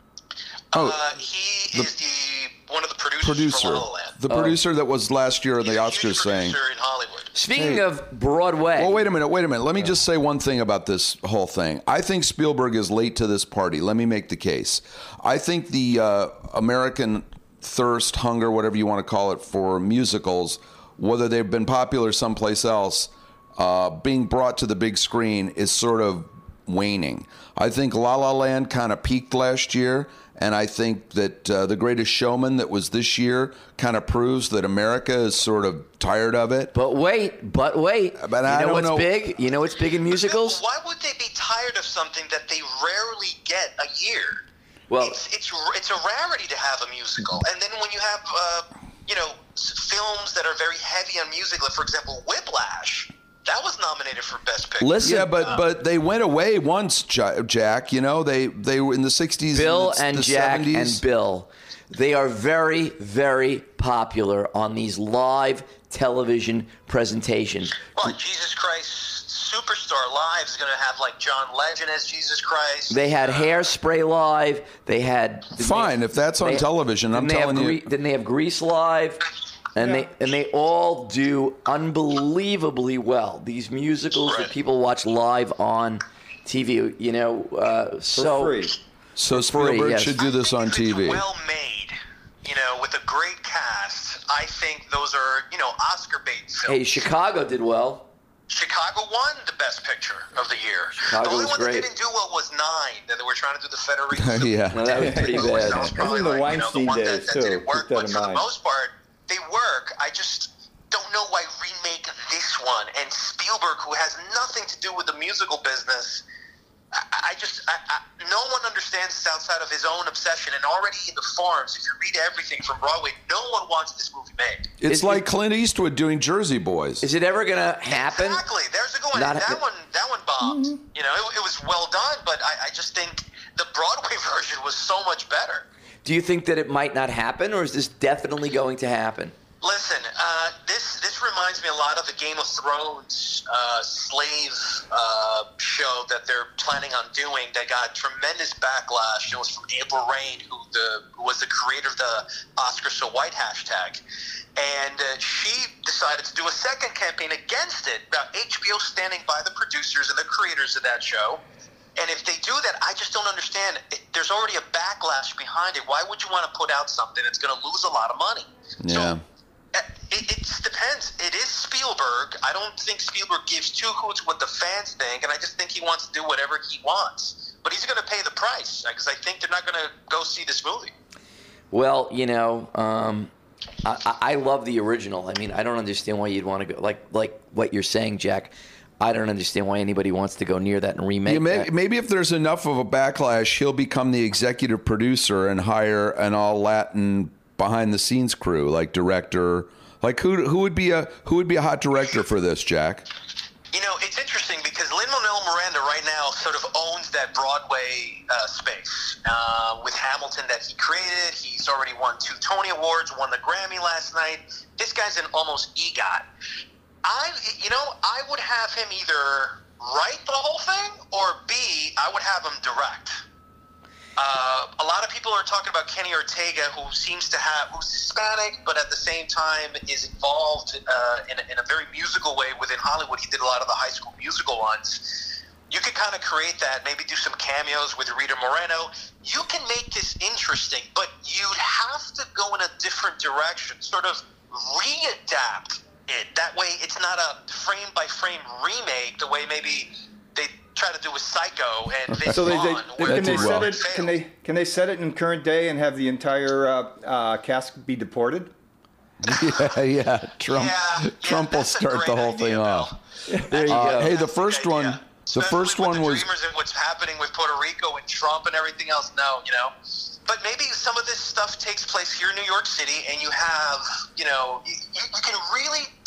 [SPEAKER 3] Oh,
[SPEAKER 4] uh, he
[SPEAKER 3] the
[SPEAKER 4] is the one of the producers
[SPEAKER 3] Producer.
[SPEAKER 4] for La La Land.
[SPEAKER 3] The producer that was last year in the
[SPEAKER 4] He's a
[SPEAKER 3] Oscars
[SPEAKER 4] huge
[SPEAKER 3] saying.
[SPEAKER 4] producer in Hollywood.
[SPEAKER 1] Speaking
[SPEAKER 3] Hey.
[SPEAKER 1] of Broadway.
[SPEAKER 3] Well, wait a minute, wait a minute. Let me just say one thing about this whole thing. I think Spielberg is late to this party. Let me make the case. I think the uh, American thirst, hunger, whatever you want to call it, for musicals, whether they've been popular someplace else, uh, being brought to the big screen is sort of waning. I think La La Land kind of peaked last year, and I think that uh, The Greatest Showman that was this year kind of proves that America is sort of tired of it.
[SPEAKER 1] But wait, but wait.
[SPEAKER 3] But
[SPEAKER 1] you
[SPEAKER 3] I
[SPEAKER 1] know
[SPEAKER 3] don't
[SPEAKER 1] what's
[SPEAKER 3] know-
[SPEAKER 1] big? You know what's big in musicals?
[SPEAKER 4] Why would they be tired of something that they rarely get a year?
[SPEAKER 1] Well,
[SPEAKER 4] it's it's it's a rarity to have a musical, and then when you have uh, you know s- films that are very heavy on music, like for example Whiplash, that was nominated for Best Picture.
[SPEAKER 1] listen,
[SPEAKER 3] Yeah, but but they went away once, Ja- Jack. You know, they they were in the sixties,
[SPEAKER 1] Bill
[SPEAKER 3] and
[SPEAKER 1] and
[SPEAKER 3] the
[SPEAKER 1] Jack
[SPEAKER 3] seventies.
[SPEAKER 1] and Bill, they are very, very popular on these live television presentations.
[SPEAKER 4] Well, Jesus Christ Superstar Live is going to have like John Legend as Jesus Christ.
[SPEAKER 1] They had
[SPEAKER 4] Uh,
[SPEAKER 1] Hairspray live. They had
[SPEAKER 3] Fine,
[SPEAKER 1] they-
[SPEAKER 3] if that's on
[SPEAKER 1] they-
[SPEAKER 3] television, I'm
[SPEAKER 1] didn't they have
[SPEAKER 3] telling you.
[SPEAKER 1] Gre- Didn't they have Grease live? And they and they all do unbelievably well. These musicals that
[SPEAKER 4] Right.
[SPEAKER 1] people watch live on T V. You know, uh, so
[SPEAKER 2] For free.
[SPEAKER 3] So
[SPEAKER 1] free,
[SPEAKER 3] Spielberg
[SPEAKER 1] yes.
[SPEAKER 3] should do
[SPEAKER 4] I
[SPEAKER 3] this
[SPEAKER 4] think
[SPEAKER 3] on
[SPEAKER 4] if
[SPEAKER 3] T V.
[SPEAKER 4] It's well made, you know, with a great cast. I think those are, you know, Oscar bait films.
[SPEAKER 1] hey, Chicago did well.
[SPEAKER 4] Chicago won the Best Picture of the year.
[SPEAKER 1] Chicago
[SPEAKER 4] the only
[SPEAKER 1] was
[SPEAKER 4] one
[SPEAKER 1] great.
[SPEAKER 4] that didn't do well was Nine. That they were trying to do the Federico.
[SPEAKER 3] Yeah.
[SPEAKER 1] No, that was pretty
[SPEAKER 4] That was
[SPEAKER 1] bad.
[SPEAKER 4] probably
[SPEAKER 2] Even the
[SPEAKER 4] like, you know,
[SPEAKER 2] Weinstein
[SPEAKER 4] one that,
[SPEAKER 2] days,
[SPEAKER 4] that
[SPEAKER 2] too.
[SPEAKER 4] didn't work,
[SPEAKER 2] Keep that
[SPEAKER 4] but
[SPEAKER 2] in
[SPEAKER 4] for the
[SPEAKER 2] mind.
[SPEAKER 4] most part, they work. I just don't know why remake this one. And Spielberg, who has nothing to do with the musical business, I, I just, I, I, no one understands this outside of his own obsession. And already in the forums, if you read everything from Broadway, no one wants this movie made.
[SPEAKER 3] It's
[SPEAKER 1] Is-
[SPEAKER 3] like Clint Eastwood doing Jersey Boys.
[SPEAKER 1] Is it ever gonna happen?
[SPEAKER 4] Exactly. There's a good one.
[SPEAKER 1] Not-
[SPEAKER 4] that one, that one bombed.
[SPEAKER 1] Mm-hmm.
[SPEAKER 4] You know, it, it was well done, but I, I just think the Broadway version was so much better.
[SPEAKER 1] Do you think that it might not happen, or is this definitely going to happen?
[SPEAKER 4] Listen, uh, this this reminds me a lot of the Game of Thrones uh, slave uh, show that they're planning on doing. That got tremendous backlash. It was from April Rain, who the who was the creator of the Oscar So White hashtag, and uh, she decided to do a second campaign against it. About H B O standing by the producers and the creators of that show. And if they do that, I just don't understand. It, there's already a backlash behind it. Why would you want to put out something that's going to lose a lot of money?
[SPEAKER 3] Yeah.
[SPEAKER 4] So, It, it just depends. It is Spielberg. I don't think Spielberg gives two hoots what the fans think, and I just think he wants to do whatever he wants. But he's going to pay the price because I think they're not going to go see this movie.
[SPEAKER 1] Well, you know, um, I, I I love the original. I mean, I don't understand why you'd want to go like like what you're saying, Jack. I don't understand why anybody wants to go near that and remake
[SPEAKER 3] Yeah, maybe,
[SPEAKER 1] that.
[SPEAKER 3] maybe if there's enough of a backlash, he'll become the executive producer and hire an all Latin behind the scenes crew, like director. Like who who would be a who would be a hot director for this, Jack?
[SPEAKER 4] You know, it's interesting because Lin-Manuel Miranda right now sort of owns that Broadway uh, space uh, with Hamilton that he created. He's already won two Tony Awards, won the Grammy last night. This guy's an almost EGOT. I, you know, I would have him either write the whole thing or B, I would have him direct. Uh, a lot of people are talking about Kenny Ortega, who seems to have, who's Hispanic, but at the same time is involved uh, in, a, in a very musical way within Hollywood. He did a lot of the High School Musical ones. You could kind of create that, maybe do some cameos with Rita Moreno. You can make this interesting, but you'd have to go in a different direction, sort of readapt it. That way it's not a frame-by-frame remake the way maybe they try to do with Psycho and Vince
[SPEAKER 2] So they,
[SPEAKER 4] Vaughn,
[SPEAKER 2] they,
[SPEAKER 4] where
[SPEAKER 2] can they
[SPEAKER 3] did
[SPEAKER 2] set
[SPEAKER 3] well.
[SPEAKER 2] it? Can they can they set it in current day and have the entire uh, uh, cast be deported?
[SPEAKER 3] yeah, yeah. Trump
[SPEAKER 4] Yeah, yeah,
[SPEAKER 3] Trump will
[SPEAKER 4] that's a
[SPEAKER 3] start the
[SPEAKER 4] great
[SPEAKER 3] whole
[SPEAKER 4] idea,
[SPEAKER 3] thing
[SPEAKER 4] Bill.
[SPEAKER 3] off.
[SPEAKER 1] There you
[SPEAKER 3] Uh,
[SPEAKER 1] go.
[SPEAKER 3] hey, the
[SPEAKER 4] Fantastic
[SPEAKER 3] first
[SPEAKER 4] idea.
[SPEAKER 3] one, the
[SPEAKER 4] Especially
[SPEAKER 3] first
[SPEAKER 4] with
[SPEAKER 3] one
[SPEAKER 4] the
[SPEAKER 3] was
[SPEAKER 4] Dreamers and what's happening with Puerto Rico and Trump and everything else. No, you know. But maybe some of this stuff takes place here in New York City, and you have, you know, you, you can really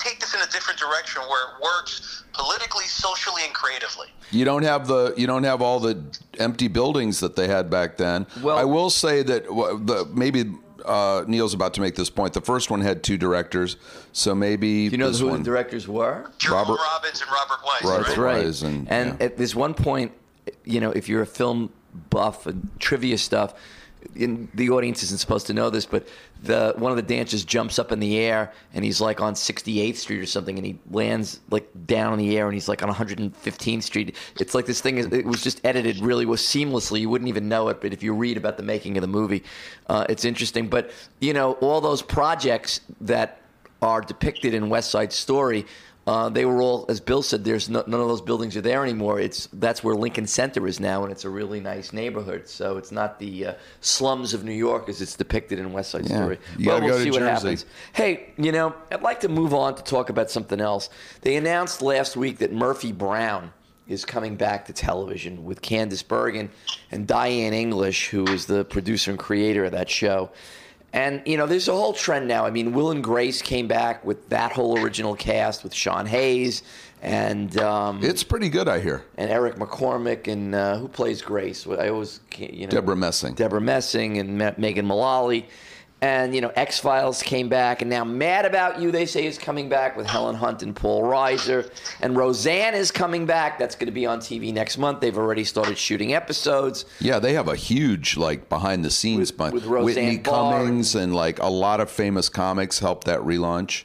[SPEAKER 4] take this in a different direction where it works politically, socially, and creatively.
[SPEAKER 3] You don't have the you don't have all the empty buildings that they had back then.
[SPEAKER 1] Well-
[SPEAKER 3] I will say that w- the, maybe uh, Neil's about to make this point. The first one had two directors, so maybe
[SPEAKER 1] Do you know
[SPEAKER 3] this
[SPEAKER 1] who
[SPEAKER 3] one,
[SPEAKER 1] the directors were?
[SPEAKER 4] Jerome
[SPEAKER 3] Robert-
[SPEAKER 4] Robbins and Robert Weiss,
[SPEAKER 3] Robert
[SPEAKER 4] right?
[SPEAKER 1] That's right.
[SPEAKER 3] Wise and-
[SPEAKER 1] And,
[SPEAKER 3] yeah.
[SPEAKER 1] at this one point, you know, if you're a film buff and trivia stuff, in, the audience isn't supposed to know this, but the one of the dancers jumps up in the air and he's like on sixty-eighth Street or something, and he lands like down in the air and he's like on one hundred fifteenth Street. It's like this thing is it was just edited really was seamlessly. You wouldn't even know it, but if you read about the making of the movie, uh, it's interesting. But you know, all those projects that are depicted in West Side Story. Uh, they were all, as Bill said, there's no, none of those buildings are there anymore. It's that's where Lincoln Center is now, and it's a really nice neighborhood. So it's not the uh, slums of New York as it's depicted in West Side
[SPEAKER 3] Yeah.
[SPEAKER 1] Story.
[SPEAKER 3] You
[SPEAKER 1] Well,
[SPEAKER 3] gotta
[SPEAKER 1] we'll
[SPEAKER 3] go to
[SPEAKER 1] see what
[SPEAKER 3] Jersey.
[SPEAKER 1] happens. Hey, you know, I'd like to move on to talk about something else. They announced last week that Murphy Brown is coming back to television with Candice Bergen and Diane English, who is the producer and creator of that show. And, you know, there's a whole trend now. I mean, Will and Grace came back with that whole original cast with Sean Hayes and um,
[SPEAKER 3] It's pretty good, I hear.
[SPEAKER 1] and Eric McCormick and uh, who plays Grace? I always can't, you know.
[SPEAKER 3] Deborah Messing.
[SPEAKER 1] Deborah Messing and Ma- Megan Mullally. And, you know, X-Files came back. And now Mad About You, they say, is coming back with Helen Hunt and Paul Reiser. And Roseanne is coming back. That's going to be on T V next month. They've already started shooting episodes.
[SPEAKER 3] Yeah, they have a huge like behind the scenes
[SPEAKER 1] With-
[SPEAKER 3] bunch.
[SPEAKER 1] with Roseanne
[SPEAKER 3] Whitney
[SPEAKER 1] Barr.
[SPEAKER 3] Cummings and like a lot of famous comics helped that relaunch.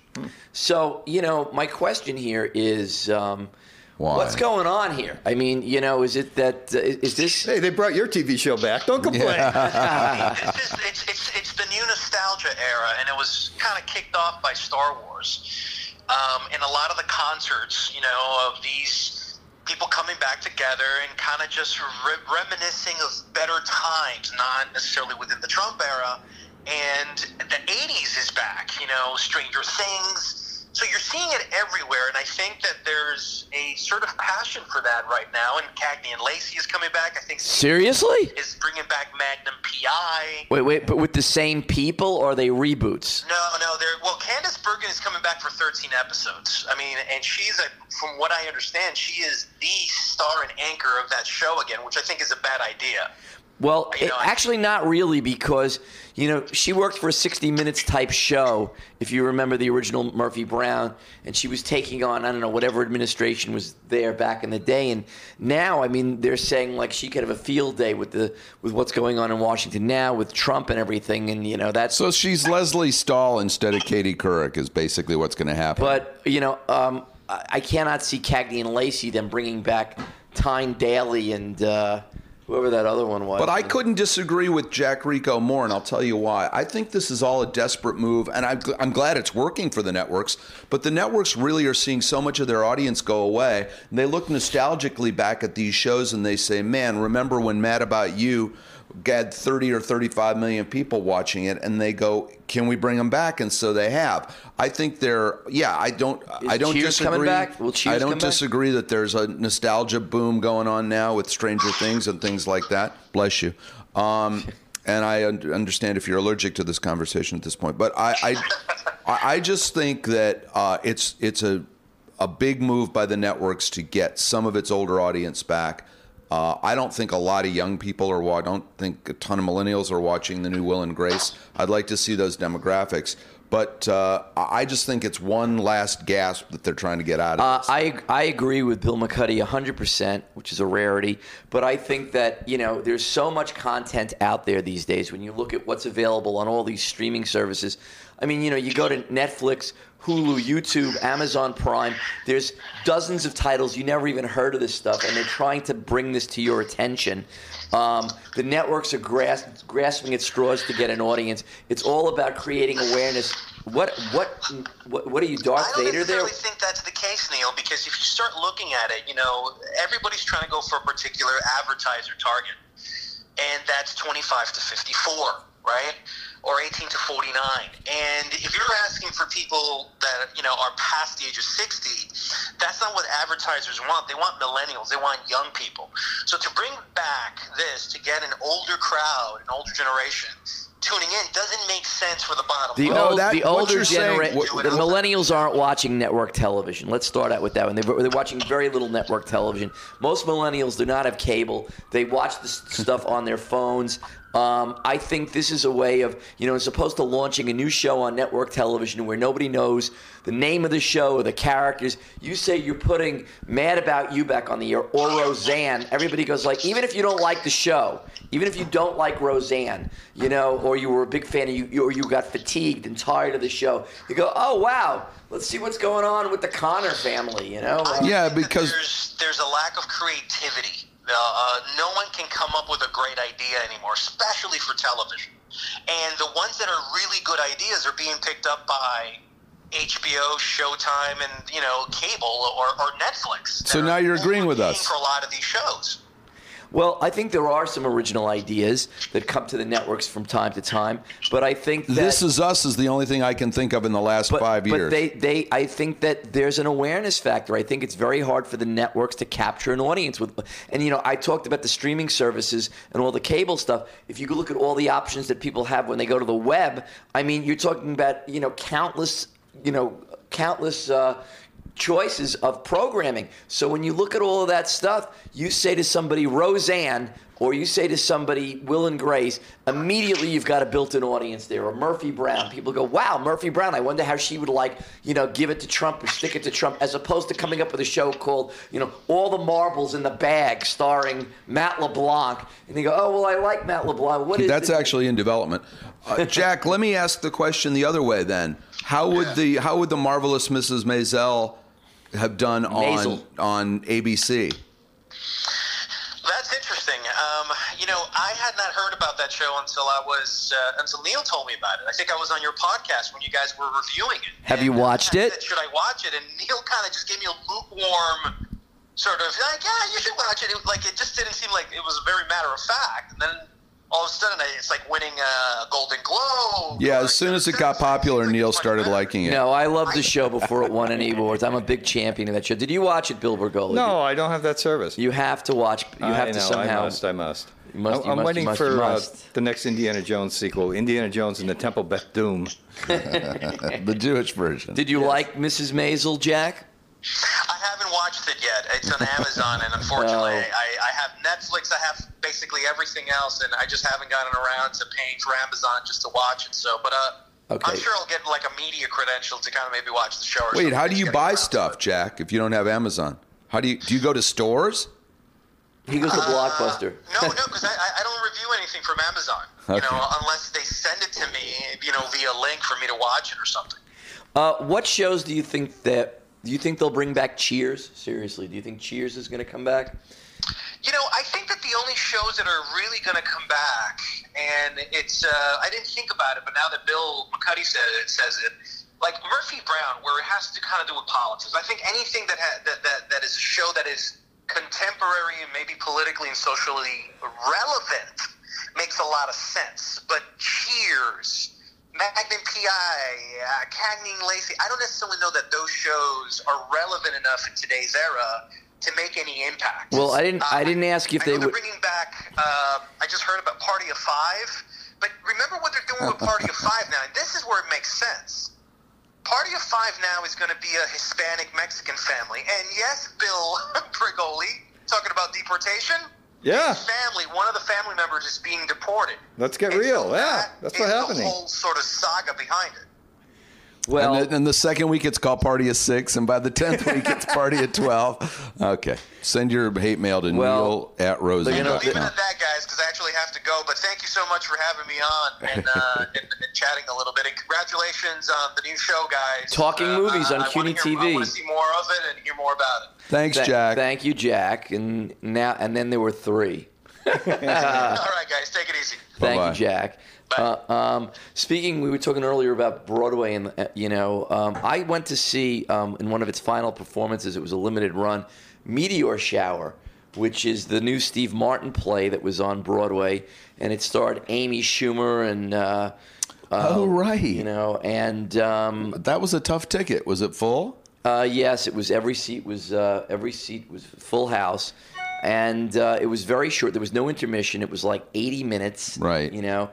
[SPEAKER 1] So, you know, my question here is, um,
[SPEAKER 3] Why?
[SPEAKER 1] what's going on here? I mean, you know, is it that, uh, is this...
[SPEAKER 2] Hey, they brought your T V show back. Don't complain.
[SPEAKER 4] This is, it's, it's, it's the new nostalgia era, and it was kind of kicked off by Star Wars. Um, and a lot of the concerts, you know, of these people coming back together and kind of just re- reminiscing of better times, not necessarily within the Trump era. And the eighties is back, you know, Stranger Things. So you're seeing it everywhere, and I think that there's a sort of passion for that right now. And Cagney and Lacey is coming back. I think
[SPEAKER 1] Seriously?
[SPEAKER 4] is bringing back Magnum P I.
[SPEAKER 1] Wait, wait, but with the same people, or are they reboots?
[SPEAKER 4] No, no, they're well. Candice Bergen is coming back for thirteen episodes. I mean, and she's a, from what I understand, she is the star and anchor of that show again, which I think is a bad idea.
[SPEAKER 1] Well,
[SPEAKER 4] You
[SPEAKER 1] it,
[SPEAKER 4] know, I-
[SPEAKER 1] actually not really, because, you know, she worked for a sixty minutes type show, if you remember the original Murphy Brown, and she was taking on, I don't know, whatever administration was there back in the day. And now, I mean, they're saying, like, she could have a field day with the with what's going on in Washington now with Trump and everything, and, you know, that's...
[SPEAKER 3] So she's Leslie Stahl instead of Katie Couric is basically what's going to happen.
[SPEAKER 1] But, you know, um, I I cannot see Cagney and Lacey them bringing back Tyne Daly and uh, whoever that other one was.
[SPEAKER 3] But I couldn't disagree with Jack Rico more, and I'll tell you why. I think this is all a desperate move, and I'm, gl- I'm glad it's working for the networks, but the networks really are seeing so much of their audience go away. And they look nostalgically back at these shows and they say, man, remember when Mad About You had thirty or thirty-five million people watching it, and they go, can we bring them back? And so they have. I think they're, yeah, I don't, I don't
[SPEAKER 1] Cheers
[SPEAKER 3] disagree.
[SPEAKER 1] coming back? Will Cheers
[SPEAKER 3] I don't
[SPEAKER 1] come back?
[SPEAKER 3] disagree that there's a nostalgia boom going on now with Stranger Things and things like that. Bless you. Um, and I un- understand if you're allergic to this conversation at this point, but I, I, I just think that uh, it's it's a a big move by the networks to get some of its older audience back. Uh, I don't think a lot of young people are. wa- I don't think a ton of millennials are watching the new Will and Grace. I'd like to see those demographics, but uh, I just think it's one last gasp that they're trying to get out of
[SPEAKER 1] Uh,
[SPEAKER 3] this.
[SPEAKER 1] I I agree with Bill McCuddy one hundred percent, which is a rarity. But I think that, you know, there's so much content out there these days when you look at what's available on all these streaming services. I mean, you know, you go to Netflix, Hulu, YouTube, Amazon Prime. There's dozens of titles. You never even heard of this stuff, and they're trying to bring this to your attention. Um, the networks are grasp, grasping at straws to get an audience. It's all about creating awareness. What what what, what are you, Darth
[SPEAKER 4] I don't
[SPEAKER 1] Vader there?
[SPEAKER 4] necessarily think that's the case, Neil, because if you start looking at it, you know, everybody's trying to go for a particular advertiser target, and that's twenty-five to fifty-four, right? Or eighteen to forty-nine. And if you're asking for people that, you know, are past the age of sixty, that's not what advertisers want. They want millennials. They want young people. So to bring back this, to get an older crowd, an older generation, to tuning in doesn't make sense for the bottom
[SPEAKER 1] The,
[SPEAKER 4] line.
[SPEAKER 3] No,
[SPEAKER 1] old,
[SPEAKER 3] that-
[SPEAKER 1] the
[SPEAKER 3] what
[SPEAKER 1] older
[SPEAKER 3] you're saying-
[SPEAKER 1] generation,
[SPEAKER 3] what-
[SPEAKER 1] the millennials aren't watching network television. Let's start out with that one. They're, they're watching very little network television. Most millennials do not have cable. They watch this stuff on their phones. Um, I think this is a way of, you know, as opposed to launching a new show on network television where nobody knows the name of the show or the characters. You say you're putting Mad About You back on the air or Roseanne. Everybody goes like, even if you don't like the show, even if you don't like Roseanne, you know, or you were a big fan of you, or you got fatigued and tired of the show, you go, oh wow, let's see what's going on with the Connor family, you know?
[SPEAKER 4] I
[SPEAKER 3] Yeah,
[SPEAKER 4] think that
[SPEAKER 3] because-
[SPEAKER 4] there's there's a lack of creativity. Uh, uh, no one can come up with a great idea anymore, especially for television. And the ones that are really good ideas are being picked up by H B O, Showtime, and you know, cable or, or Netflix.
[SPEAKER 3] So
[SPEAKER 4] that
[SPEAKER 3] now
[SPEAKER 4] are
[SPEAKER 3] you're agreeing with
[SPEAKER 4] overpaying
[SPEAKER 3] us.
[SPEAKER 4] for a lot of these shows.
[SPEAKER 1] Well, I think there are some original ideas that come to the networks from time to time, but I think that
[SPEAKER 3] This Is Us is the only thing I can think of in the last
[SPEAKER 1] but,
[SPEAKER 3] five
[SPEAKER 1] but
[SPEAKER 3] years.
[SPEAKER 1] they, they, I think that there's an awareness factor. I think it's very hard for the networks to capture an audience with, and you know, I talked about the streaming services and all the cable stuff. If you look at all the options that people have when they go to the web, I mean, you're talking about, you know, countless, you know, countless. Uh, choices of programming. So when you look at all of that stuff, you say to somebody Roseanne, or you say to somebody Will and Grace, immediately you've got a built-in audience there. Or Murphy Brown. People go, wow, Murphy Brown, I wonder how she would like, you know, give it to Trump or stick it to Trump, as opposed to coming up with a show called, you know, All the Marbles in the Bag, starring Matt LeBlanc. And they go, oh, well, I like Matt LeBlanc. What is
[SPEAKER 3] That's
[SPEAKER 1] this?
[SPEAKER 3] actually in development. Uh, Jack, let me ask the question the other way then. How would the how would the Marvelous Missus Maisel have done on
[SPEAKER 1] Maisel.
[SPEAKER 3] on A B C?
[SPEAKER 4] That's interesting. Um, you know, I had not heard about that show until I was uh, until Neil told me about it. I think I was on your podcast when you guys were reviewing it.
[SPEAKER 1] Have you
[SPEAKER 4] And
[SPEAKER 1] watched
[SPEAKER 4] I
[SPEAKER 1] it?
[SPEAKER 4] said, should I watch it? And Neil kind of just gave me a lukewarm sort of like, yeah, you should watch it. It was like it just didn't seem like it was a very matter of fact. And then all of a sudden, it's like winning a Golden Globe.
[SPEAKER 3] Yeah,
[SPEAKER 4] Or
[SPEAKER 3] as soon as it got popular,
[SPEAKER 4] Like,
[SPEAKER 3] Neil
[SPEAKER 4] it's much
[SPEAKER 3] started
[SPEAKER 4] better.
[SPEAKER 3] liking it.
[SPEAKER 1] No, I loved the show before it won any awards. I'm a big champion of that show. Did you watch it, Bill Bergoli?
[SPEAKER 2] No, I don't have that service.
[SPEAKER 1] You have to watch. You have
[SPEAKER 2] I
[SPEAKER 1] to
[SPEAKER 2] know,
[SPEAKER 1] somehow.
[SPEAKER 2] I must. I must.
[SPEAKER 1] You must,
[SPEAKER 2] I'm,
[SPEAKER 1] you
[SPEAKER 2] I'm
[SPEAKER 1] must, you
[SPEAKER 2] waiting
[SPEAKER 1] must,
[SPEAKER 2] for
[SPEAKER 1] you
[SPEAKER 2] uh,
[SPEAKER 1] must.
[SPEAKER 2] the next Indiana Jones sequel, Indiana Jones and the Temple Beth Doom.
[SPEAKER 3] The Jewish version.
[SPEAKER 1] Did you like Missus Maisel, Jack?
[SPEAKER 4] I haven't watched it yet. It's on Amazon, and unfortunately,
[SPEAKER 1] Oh.
[SPEAKER 4] I, I have Netflix. I have basically everything else, and I just haven't gotten around to paying for Amazon just to watch it. So, but uh,
[SPEAKER 1] Okay.
[SPEAKER 4] I'm sure I'll get like a media credential to kind of maybe watch the show. Or
[SPEAKER 3] Wait,
[SPEAKER 4] something.
[SPEAKER 3] how do
[SPEAKER 4] Just
[SPEAKER 3] you
[SPEAKER 4] getting
[SPEAKER 3] buy
[SPEAKER 4] around to
[SPEAKER 3] stuff,
[SPEAKER 4] it.
[SPEAKER 3] Jack, if you don't have Amazon? How do you do you go to stores?
[SPEAKER 1] He goes to Blockbuster.
[SPEAKER 4] No, no, because I, I I don't review anything from Amazon. You
[SPEAKER 3] Okay.
[SPEAKER 4] know, unless they send it to me, you know, via link for me to watch it or something.
[SPEAKER 1] Uh, what shows do you think that? Do you think they'll bring back Cheers? Seriously, do you think Cheers is going to come back?
[SPEAKER 4] You know, I think that the only shows that are really going to come back, and it's, uh, I didn't think about it, but now that Bill McCuddy said it, says it, like Murphy Brown, where it has to kind of do with politics. I think anything that, ha- that, that, that is a show that is contemporary and maybe politically and socially relevant makes a lot of sense. But Cheers, Magnum P I, uh, Cagney and Lacey, I don't necessarily know that those shows are relevant enough in today's era to make any impact.
[SPEAKER 1] Well, I didn't.
[SPEAKER 4] Uh,
[SPEAKER 1] I didn't ask you if
[SPEAKER 4] I know
[SPEAKER 1] they
[SPEAKER 4] they're
[SPEAKER 1] would.
[SPEAKER 4] bringing back. Uh, I just heard about Party of Five, but remember what they're doing with Party of Five now. And this is where it makes sense. Party of Five now is going to be a Hispanic Mexican family, and yes, Bill Brigoli talking about deportation.
[SPEAKER 2] Yeah,
[SPEAKER 4] His family, one of the family members is being deported.
[SPEAKER 2] let's get
[SPEAKER 4] And
[SPEAKER 2] real.
[SPEAKER 4] so
[SPEAKER 2] Yeah,
[SPEAKER 4] that
[SPEAKER 2] that's
[SPEAKER 4] is
[SPEAKER 2] what's
[SPEAKER 4] the
[SPEAKER 2] happening.
[SPEAKER 4] whole sort of saga behind it.
[SPEAKER 1] Well,
[SPEAKER 3] and, the, and the second week it's called Party of Six, and by the tenth week it's Party of Twelve. Okay, send your hate mail to
[SPEAKER 1] Well,
[SPEAKER 3] Neil at Rosie.
[SPEAKER 1] they're gonna-
[SPEAKER 4] Leave it at that, guys, because I actually have to go. But thank you so much for having me on and, uh, and, and chatting a little bit. And congratulations on the new show, guys.
[SPEAKER 1] Talking
[SPEAKER 4] Uh,
[SPEAKER 1] movies on
[SPEAKER 4] I wanna
[SPEAKER 1] CUNY
[SPEAKER 4] hear-
[SPEAKER 1] T V.
[SPEAKER 4] I want to see more of it and hear more about it.
[SPEAKER 3] Thanks,
[SPEAKER 1] Th-
[SPEAKER 3] Jack.
[SPEAKER 1] Thank you, Jack. And now, and then there were three.
[SPEAKER 4] All right, guys, take it easy.
[SPEAKER 1] Thank
[SPEAKER 3] Bye-bye.
[SPEAKER 1] you, Jack. Uh, um, speaking, we were talking earlier about Broadway, and uh, you know, um, I went to see um, in one of its final performances. It was a limited run, Meteor Shower, which is the new Steve Martin play that was on Broadway, and it starred Amy Schumer and. Uh, uh,
[SPEAKER 3] Oh, right.
[SPEAKER 1] You know, and um,
[SPEAKER 3] That was a tough ticket. Was it full?
[SPEAKER 1] uh, yes, it was. Every seat was. Uh, every seat was full house, and uh, it was very short. There was no intermission. It was like eighty minutes.
[SPEAKER 3] Right.
[SPEAKER 1] You know,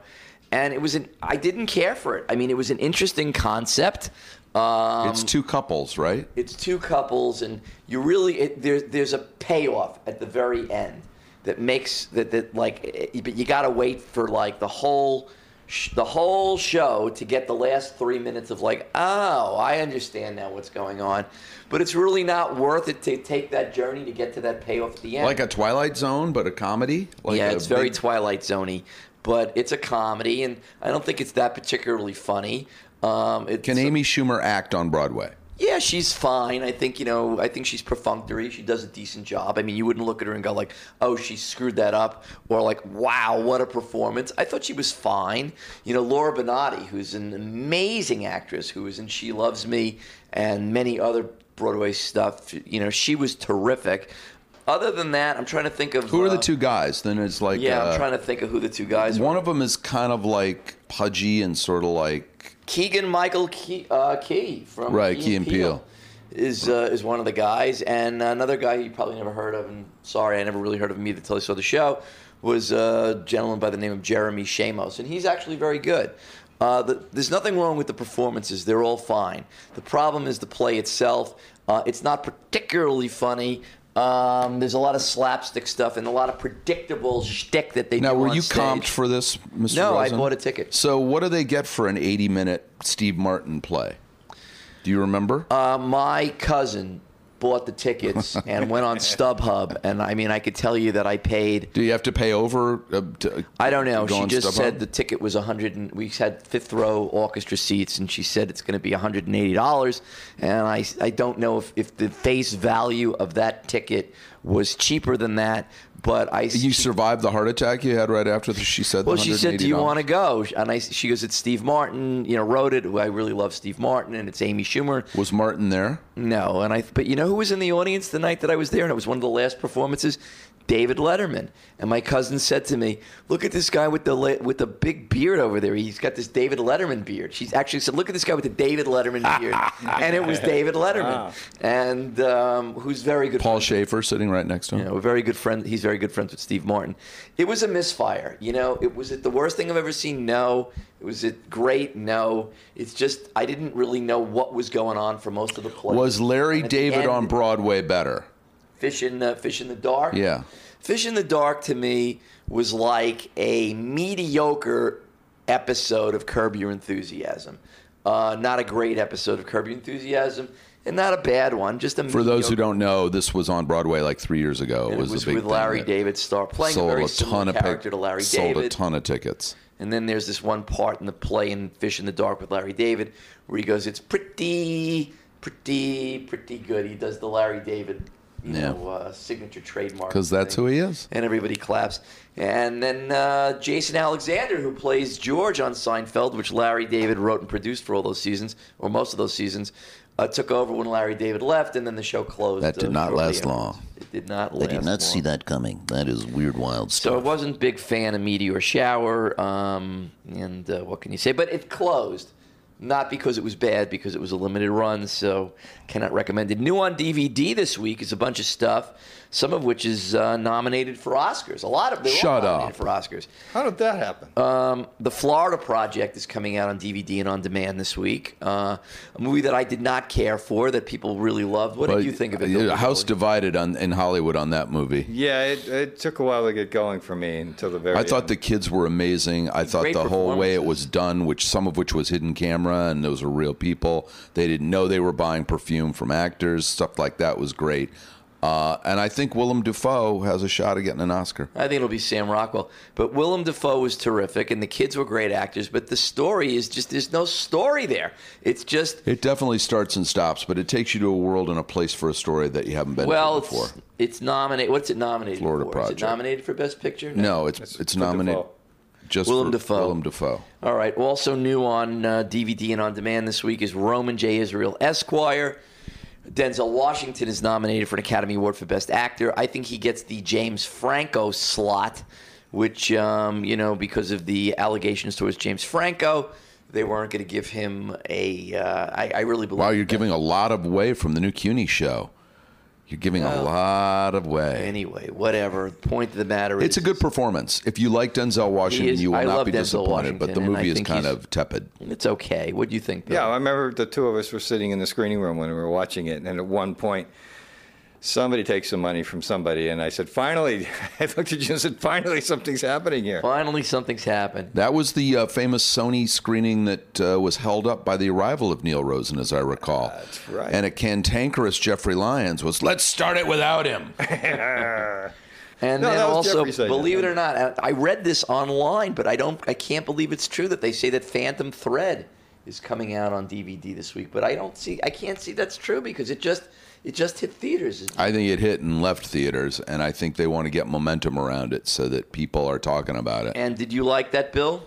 [SPEAKER 1] and it was an. I didn't care for it. I mean, it was an interesting concept. Um,
[SPEAKER 3] It's two couples, right?
[SPEAKER 1] It's two couples, and you really it, there, there's a payoff at the very end that makes that that like. It, but you got to wait for like the whole sh- the whole show to get the last three minutes of like, oh, I understand now what's going on. But it's really not worth it to take that journey to get to that payoff at the end.
[SPEAKER 3] Like a Twilight Zone, but a comedy? Like
[SPEAKER 1] yeah,
[SPEAKER 3] a
[SPEAKER 1] it's very
[SPEAKER 3] big-
[SPEAKER 1] Twilight Zone-y, but it's a comedy, and I don't think it's that particularly funny. Um, it's,
[SPEAKER 3] Can Amy Schumer act on Broadway?
[SPEAKER 1] Yeah, she's fine. I think, you know, I think she's perfunctory. She does a decent job. I mean, you wouldn't look at her and go like, oh, she screwed that up, or like, wow, what a performance. I thought she was fine. You know, Laura Benatti, who's an amazing actress, who was in She Loves Me and many other Broadway stuff, you know, she was terrific. Other than that, I'm trying to think of...
[SPEAKER 3] Who are
[SPEAKER 1] uh,
[SPEAKER 3] the two guys? Then it's like...
[SPEAKER 1] Yeah,
[SPEAKER 3] uh,
[SPEAKER 1] I'm trying to think of who the two guys
[SPEAKER 3] One
[SPEAKER 1] were.
[SPEAKER 3] of them is kind of like pudgy and sort of like...
[SPEAKER 1] Keegan Michael Key, uh, Key from
[SPEAKER 3] Right,
[SPEAKER 1] Key
[SPEAKER 3] Key
[SPEAKER 1] and
[SPEAKER 3] and Peele.
[SPEAKER 1] is uh, is one of the guys, and another guy you probably never heard of. And sorry, I never really heard of him either until I saw the show. Was a gentleman by the name of Jeremy Shamos, and he's actually very good. Uh, the, there's nothing wrong with the performances; they're all fine. The problem is the play itself. Uh, it's not particularly funny. Um, there's a lot of slapstick stuff and a lot of predictable shtick that they
[SPEAKER 3] Now,
[SPEAKER 1] do
[SPEAKER 3] were
[SPEAKER 1] on
[SPEAKER 3] you
[SPEAKER 1] stage.
[SPEAKER 3] comped for this, Mister
[SPEAKER 1] No, I
[SPEAKER 3] Rosen?
[SPEAKER 1] bought a ticket.
[SPEAKER 3] So what do they get for an eighty-minute Steve Martin play? Do you remember?
[SPEAKER 1] Uh, my cousin bought the tickets and went on StubHub, and I mean, I could tell you that I paid.
[SPEAKER 3] do you have to pay over? Uh, to,
[SPEAKER 1] I don't know.
[SPEAKER 3] to go
[SPEAKER 1] She
[SPEAKER 3] on
[SPEAKER 1] just
[SPEAKER 3] StubHub?
[SPEAKER 1] said the ticket was a hundred, and we had fifth row orchestra seats, and she said it's going to be one hundred and eighty dollars. And I, I don't know if, if the face value of that ticket was cheaper than that. But I,
[SPEAKER 3] You survived the heart attack you had right after the, she said.
[SPEAKER 1] well,
[SPEAKER 3] the
[SPEAKER 1] she said, "Do you
[SPEAKER 3] one
[SPEAKER 1] want to
[SPEAKER 3] hundred eighty dollars?
[SPEAKER 1] go?" And I, she goes, "It's Steve Martin. You know, wrote it. I really love Steve Martin, and it's Amy Schumer."
[SPEAKER 3] Was Martin there?
[SPEAKER 1] No, and I. But you know who was in the audience the night that I was there, and it was one of the last performances. David Letterman. And my cousin said to me, "Look at this guy with the le- with the big beard over there. He's got this David Letterman beard." She actually said, "Look at this guy with the David Letterman beard," and it was David Letterman, and um, who's very good.
[SPEAKER 3] Paul
[SPEAKER 1] friends-
[SPEAKER 3] Schaefer sitting right next to him.
[SPEAKER 1] You know, a very good friend. He's very good friends with Steve Martin. It was a misfire. You know, it was it the worst thing I've ever seen? No. It was it great? No. It's just I didn't really know what was going on for most of the play.
[SPEAKER 3] Was Larry
[SPEAKER 1] And at the
[SPEAKER 3] David
[SPEAKER 1] end,
[SPEAKER 3] on Broadway better?
[SPEAKER 1] Fish in uh, Fish in the Dark?
[SPEAKER 3] Yeah.
[SPEAKER 1] Fish in the Dark to me was like a mediocre episode of Curb Your Enthusiasm. Uh, not a great episode of Curb Your Enthusiasm, and not a bad one. Just a
[SPEAKER 3] For those who
[SPEAKER 1] mediocre-
[SPEAKER 3] don't know, this was on Broadway like three years ago. It
[SPEAKER 1] and
[SPEAKER 3] was,
[SPEAKER 1] it was
[SPEAKER 3] a big
[SPEAKER 1] with
[SPEAKER 3] thing
[SPEAKER 1] Larry
[SPEAKER 3] that
[SPEAKER 1] David star playing a
[SPEAKER 3] sold
[SPEAKER 1] very
[SPEAKER 3] a
[SPEAKER 1] similar
[SPEAKER 3] ton of
[SPEAKER 1] character
[SPEAKER 3] pic-
[SPEAKER 1] to Larry
[SPEAKER 3] sold
[SPEAKER 1] David.
[SPEAKER 3] a ton of tickets.
[SPEAKER 1] And then there's this one part in the play in Fish in the Dark with Larry David where he goes, "It's pretty, pretty, pretty good." He does the Larry David, you
[SPEAKER 3] Yeah.
[SPEAKER 1] know, uh, signature trademark.
[SPEAKER 3] Because that's
[SPEAKER 1] thing.
[SPEAKER 3] who he is.
[SPEAKER 1] And everybody claps. And then uh, Jason Alexander, who plays George on Seinfeld, which Larry David wrote and produced for all those seasons, or most of those seasons, uh, took over when Larry David left, and then the show closed.
[SPEAKER 3] That did
[SPEAKER 1] uh,
[SPEAKER 3] not
[SPEAKER 1] shortly
[SPEAKER 3] last
[SPEAKER 1] afterwards.
[SPEAKER 3] long.
[SPEAKER 1] It did not
[SPEAKER 5] I
[SPEAKER 1] last
[SPEAKER 5] did not
[SPEAKER 1] long.
[SPEAKER 5] see that coming. That is weird, wild
[SPEAKER 1] So I
[SPEAKER 5] stuff.
[SPEAKER 1] wasn't a big fan of Meteor Shower, um, and uh, what can you say? But it closed, not because it was bad, because it was a limited run, so cannot recommend it. New on D V D this week is a bunch of stuff, some of which is uh, nominated for Oscars. A lot of them
[SPEAKER 3] Shut
[SPEAKER 1] are nominated
[SPEAKER 3] up.
[SPEAKER 1] for Oscars.
[SPEAKER 2] How did that happen?
[SPEAKER 1] Um, the Florida Project is coming out on D V D and on demand this week. Uh, a movie that I did not care for, that people really loved. What
[SPEAKER 3] But,
[SPEAKER 1] did you think of it?
[SPEAKER 3] uh,
[SPEAKER 1] Bill
[SPEAKER 3] House
[SPEAKER 1] Rizzoli?
[SPEAKER 3] divided on, in Hollywood on that movie.
[SPEAKER 2] Yeah, it, it took a while to get going for me until the very
[SPEAKER 3] I thought
[SPEAKER 2] end.
[SPEAKER 3] the kids were amazing. I thought
[SPEAKER 1] Great
[SPEAKER 3] the whole way it
[SPEAKER 1] performances.
[SPEAKER 3] was done, which some of which was hidden camera, and those were real people. They didn't know they were buying perfume from actors. Stuff like that was great. Uh, and I think Willem Dafoe has a shot at getting an Oscar.
[SPEAKER 1] I think it'll be Sam Rockwell. But Willem Dafoe was terrific, and the kids were great actors. But the story is just, there's no story there. It's just,
[SPEAKER 3] It definitely starts and stops, but it takes you to a world and a place for a story that you haven't been
[SPEAKER 1] well,
[SPEAKER 3] to before.
[SPEAKER 1] it's, it's nominated. What's it nominated
[SPEAKER 3] Florida
[SPEAKER 1] for?
[SPEAKER 3] Project.
[SPEAKER 1] Is it nominated for Best Picture?
[SPEAKER 3] No, it's
[SPEAKER 2] It's
[SPEAKER 3] it's,
[SPEAKER 2] for
[SPEAKER 3] nominated
[SPEAKER 2] Dafoe.
[SPEAKER 3] just
[SPEAKER 1] Willem
[SPEAKER 3] for
[SPEAKER 1] Dafoe.
[SPEAKER 3] Willem Dafoe.
[SPEAKER 1] All right. Also new on uh, D V D and on demand this week is Roman J. Israel Esquire. Denzel Washington is nominated for an Academy Award for Best Actor. I think he gets the James Franco slot, which, um, you know, because of the allegations towards James Franco, they weren't going to give him a. Uh, I, I really believe.
[SPEAKER 3] Wow, you're
[SPEAKER 1] that.
[SPEAKER 3] giving a lot of away from the new CUNY show. You're giving a lot away.
[SPEAKER 1] Anyway, whatever. Point of the matter is,
[SPEAKER 3] It's a good performance. If you like Denzel Washington,
[SPEAKER 1] is-
[SPEAKER 3] you will
[SPEAKER 1] I
[SPEAKER 3] not
[SPEAKER 1] love
[SPEAKER 3] be
[SPEAKER 1] Denzel
[SPEAKER 3] disappointed. But the
[SPEAKER 1] Washington, and I
[SPEAKER 3] movie is
[SPEAKER 1] think
[SPEAKER 3] kind
[SPEAKER 1] he's-
[SPEAKER 3] of tepid.
[SPEAKER 1] It's okay. What do you think, Bill?
[SPEAKER 2] Yeah, I remember the two of us were sitting in the screening room when we were watching it, and at one point, somebody takes some money from somebody, and I said, finally, I looked at you and said, finally, something's happening here.
[SPEAKER 1] Finally, something's happened.
[SPEAKER 3] That was the uh, famous Sony screening that uh, was held up by the arrival of Neil Rosen, as I recall.
[SPEAKER 2] That's right.
[SPEAKER 3] And a cantankerous Jeffrey Lyons was, let's start it without him.
[SPEAKER 1] And
[SPEAKER 2] No,
[SPEAKER 1] then
[SPEAKER 2] that was
[SPEAKER 1] also,
[SPEAKER 2] Jeffrey saying
[SPEAKER 1] believe
[SPEAKER 2] that.
[SPEAKER 1] it or not, I I read this online, but I don't. I can't believe it's true that they say that Phantom Thread is coming out on D V D this week. But I don't see. I can't see that's true because it just it just hit theaters.
[SPEAKER 3] I think it hit and left theaters, and I think they want to get momentum around it so that people are talking about it.
[SPEAKER 1] And did you like that, Bill?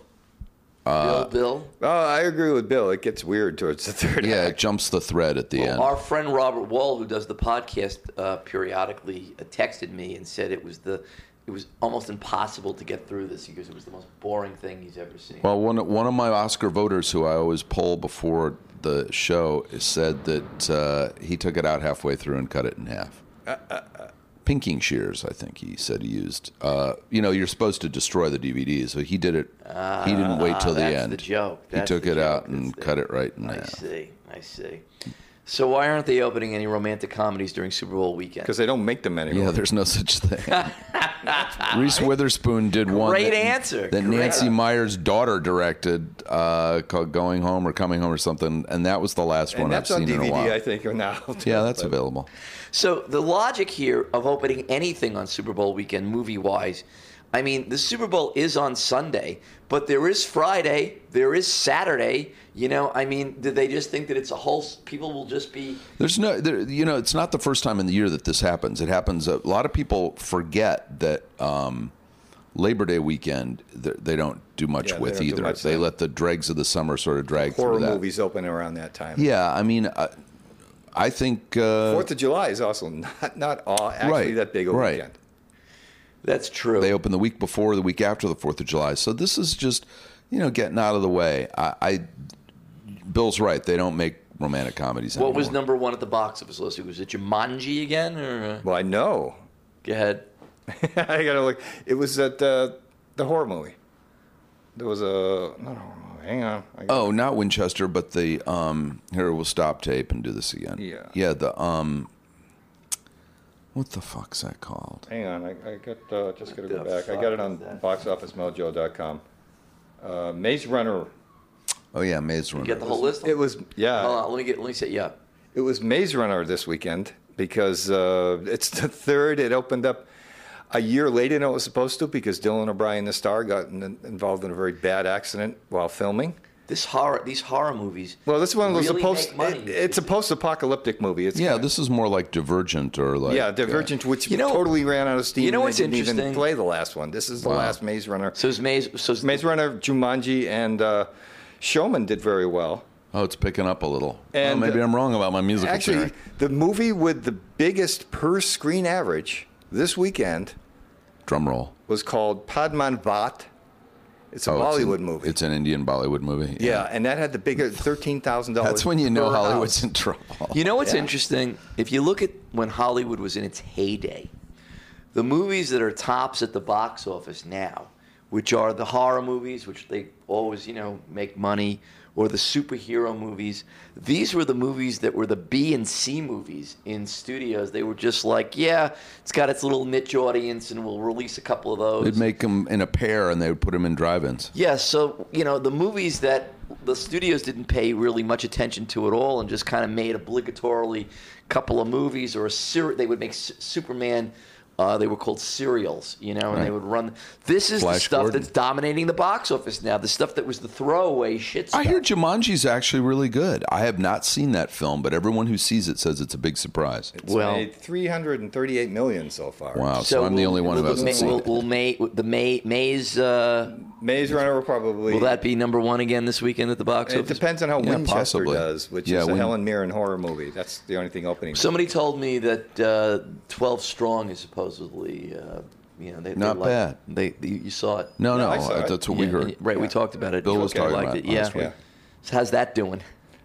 [SPEAKER 3] Uh,
[SPEAKER 1] Bill, Bill.
[SPEAKER 2] Oh, I agree with Bill. It gets weird towards the third
[SPEAKER 3] Yeah, it
[SPEAKER 2] act.
[SPEAKER 3] jumps the thread at the
[SPEAKER 1] Well,
[SPEAKER 3] end.
[SPEAKER 1] our friend Robert Wall, who does the podcast uh, periodically, uh, texted me and said it was the it was almost impossible to get through this because it was the most boring thing he's ever seen.
[SPEAKER 3] Well, one one of my Oscar voters, who I always poll before the show, said that uh, he took it out halfway through and cut it in half.
[SPEAKER 2] Uh, uh, uh.
[SPEAKER 3] Pinking shears, I think he said he used. Uh, you know, you're supposed to destroy the D V D, so he did it. he didn't wait till
[SPEAKER 1] Ah,
[SPEAKER 3] the
[SPEAKER 1] that's
[SPEAKER 3] end.
[SPEAKER 1] the joke.
[SPEAKER 3] He
[SPEAKER 1] That's
[SPEAKER 3] took
[SPEAKER 1] the
[SPEAKER 3] it out
[SPEAKER 1] joke.
[SPEAKER 3] and
[SPEAKER 1] That's the-
[SPEAKER 3] cut it right in
[SPEAKER 1] I
[SPEAKER 3] half.
[SPEAKER 1] see. I see. So why aren't they opening any romantic comedies during Super Bowl weekend?
[SPEAKER 2] Because they don't make them anymore.
[SPEAKER 3] Yeah, there's no such thing. Reese Witherspoon did one.
[SPEAKER 1] Great
[SPEAKER 3] that,
[SPEAKER 1] answer.
[SPEAKER 3] That
[SPEAKER 1] Great.
[SPEAKER 3] Nancy Meyer's daughter directed, uh, called "Going Home" or "Coming Home" or something, and that was the last
[SPEAKER 2] and
[SPEAKER 3] one I've
[SPEAKER 2] that's on
[SPEAKER 3] seen
[SPEAKER 2] D V
[SPEAKER 3] in
[SPEAKER 2] D,
[SPEAKER 3] a while.
[SPEAKER 2] I think, or now.
[SPEAKER 3] Yeah, that's
[SPEAKER 2] But-
[SPEAKER 3] available.
[SPEAKER 1] So the logic here of opening anything on Super Bowl weekend, movie-wise, I mean, the Super Bowl is on Sunday, but there is Friday, there is Saturday. You know, I mean, did they just think that it's a whole? People will just be.
[SPEAKER 3] There's no, there, you know, it's not the first time in the year that this happens. It happens. A lot of people forget that um, Labor Day weekend they, they don't do much
[SPEAKER 2] Yeah, they
[SPEAKER 3] with
[SPEAKER 2] don't do
[SPEAKER 3] either.
[SPEAKER 2] much
[SPEAKER 3] They
[SPEAKER 2] then.
[SPEAKER 3] let the dregs of the summer sort of drag
[SPEAKER 2] Horror
[SPEAKER 3] through that.
[SPEAKER 2] movies open around that time.
[SPEAKER 3] Yeah, I mean, uh, I think uh,
[SPEAKER 2] Fourth of July is also not not all actually
[SPEAKER 3] Right,
[SPEAKER 2] that big a
[SPEAKER 3] right.
[SPEAKER 2] weekend.
[SPEAKER 1] That's true.
[SPEAKER 3] they open the week before, the week after the Fourth of July. So this is just, you know, getting out of the way. I, I Bill's right. They don't make romantic comedies
[SPEAKER 1] What
[SPEAKER 3] anymore.
[SPEAKER 1] was number one at the box office list? Was it Jumanji again, or uh,
[SPEAKER 2] Well, I know.
[SPEAKER 1] go ahead?
[SPEAKER 2] I gotta look. It was at uh, the horror movie. There was a not a horror movie. Hang on. I gotta-
[SPEAKER 3] Oh, not Winchester, but the um. Here, we'll stop tape and do this again.
[SPEAKER 2] Yeah.
[SPEAKER 3] Yeah. The um. What the fuck's that called?
[SPEAKER 2] Hang on. I, I got uh, just gotta go
[SPEAKER 1] the
[SPEAKER 2] back. I
[SPEAKER 1] fuck
[SPEAKER 2] got it
[SPEAKER 1] is
[SPEAKER 2] on
[SPEAKER 1] that?
[SPEAKER 2] box office mojo dot com. Uh, Maze Runner.
[SPEAKER 3] Oh yeah, Maze Runner.
[SPEAKER 1] You get the whole list.
[SPEAKER 2] It was yeah.
[SPEAKER 1] Hold on, let me get. Let me set you up.
[SPEAKER 2] It was Maze Runner this weekend because uh, it's the third. It opened up a year later than it was supposed to because Dylan O'Brien, the star, got in, involved in a very bad accident while filming.
[SPEAKER 1] This horror, these horror movies.
[SPEAKER 2] Well, this one was
[SPEAKER 1] really
[SPEAKER 2] supposed.
[SPEAKER 1] make money.
[SPEAKER 2] It, it's a post-apocalyptic movie. It's
[SPEAKER 3] Yeah,
[SPEAKER 2] kinda-
[SPEAKER 3] this is more like Divergent or like
[SPEAKER 2] yeah, Divergent, which
[SPEAKER 1] You know-
[SPEAKER 2] totally ran out of steam.
[SPEAKER 1] you know
[SPEAKER 2] and
[SPEAKER 1] what's
[SPEAKER 2] they didn't even
[SPEAKER 1] interesting?
[SPEAKER 2] play the last one. This is the
[SPEAKER 3] Wow.
[SPEAKER 2] last Maze Runner.
[SPEAKER 1] So it's Maze. So it's
[SPEAKER 2] Maze Runner, Jumanji, and uh, Showman did very well.
[SPEAKER 3] Oh, it's picking up a little.
[SPEAKER 2] And,
[SPEAKER 3] oh, maybe
[SPEAKER 2] uh,
[SPEAKER 3] I'm wrong about my musical
[SPEAKER 2] Actually,
[SPEAKER 3] theory.
[SPEAKER 2] the movie with the biggest per-screen average this weekend
[SPEAKER 3] Drum roll.
[SPEAKER 2] was called Padman Vat. It's a
[SPEAKER 3] Oh, it's
[SPEAKER 2] Bollywood
[SPEAKER 3] an-
[SPEAKER 2] movie.
[SPEAKER 3] It's an Indian Bollywood movie.
[SPEAKER 2] yeah, and that had the bigger thirteen thousand dollars.
[SPEAKER 3] That's when you know Hollywood's in trouble.
[SPEAKER 1] You know what's
[SPEAKER 2] Yeah.
[SPEAKER 1] interesting? If you look at when Hollywood was in its heyday, the movies that are tops at the box office now, which are the horror movies, which they always, you know, make money, or the superhero movies, these were the movies that were the B and C movies in studios. They were just like, yeah, it's got its little niche audience, and we'll release a couple of those.
[SPEAKER 3] They'd make them in a pair and they would put them in drive-ins.
[SPEAKER 1] Yeah, so, you know, the movies that the studios didn't pay really much attention to at all and just kind of made obligatorily a couple of movies or a ser- they would make S- Superman, uh, they were called serials, you know, and
[SPEAKER 3] Right.
[SPEAKER 1] they would run. This is
[SPEAKER 3] Flash
[SPEAKER 1] the stuff
[SPEAKER 3] Gordon.
[SPEAKER 1] that's dominating the box office now, the stuff that was the throwaway shit stuff.
[SPEAKER 3] I hear Jumanji's actually really good. I have not seen that film, but everyone who sees it says it's a big surprise.
[SPEAKER 2] It's
[SPEAKER 1] Well-
[SPEAKER 2] made three hundred thirty-eight million so far.
[SPEAKER 3] Wow, so, I'm the
[SPEAKER 1] we'll-
[SPEAKER 3] only one who
[SPEAKER 1] we'll-
[SPEAKER 3] hasn't
[SPEAKER 1] May,
[SPEAKER 3] seen
[SPEAKER 1] we'll,
[SPEAKER 3] it.
[SPEAKER 1] we'll May, the May, May's, uh,
[SPEAKER 2] Maze Runner will probably.
[SPEAKER 1] will that be number one again this weekend at the box
[SPEAKER 2] It
[SPEAKER 1] office?
[SPEAKER 2] depends on how
[SPEAKER 3] Yeah,
[SPEAKER 2] Winchester
[SPEAKER 3] possibly.
[SPEAKER 2] does, which
[SPEAKER 3] Yeah,
[SPEAKER 2] is a
[SPEAKER 3] Win-
[SPEAKER 2] Helen Mirren horror movie. That's the only thing opening.
[SPEAKER 1] Somebody told me that uh, twelve Strong is supposedly, uh, you know, they,
[SPEAKER 3] Not
[SPEAKER 1] they like,
[SPEAKER 3] bad.
[SPEAKER 1] They, they, you saw it,
[SPEAKER 3] No, no,
[SPEAKER 2] I saw it.
[SPEAKER 3] that's what
[SPEAKER 1] Yeah,
[SPEAKER 3] we heard.
[SPEAKER 1] and- right? We
[SPEAKER 2] Yeah.
[SPEAKER 1] talked about it.
[SPEAKER 3] Bill was
[SPEAKER 1] Okay.
[SPEAKER 3] talking
[SPEAKER 1] liked
[SPEAKER 3] about
[SPEAKER 1] it.
[SPEAKER 3] it
[SPEAKER 1] Yeah.
[SPEAKER 3] last week.
[SPEAKER 2] Yeah.
[SPEAKER 1] So how's that doing?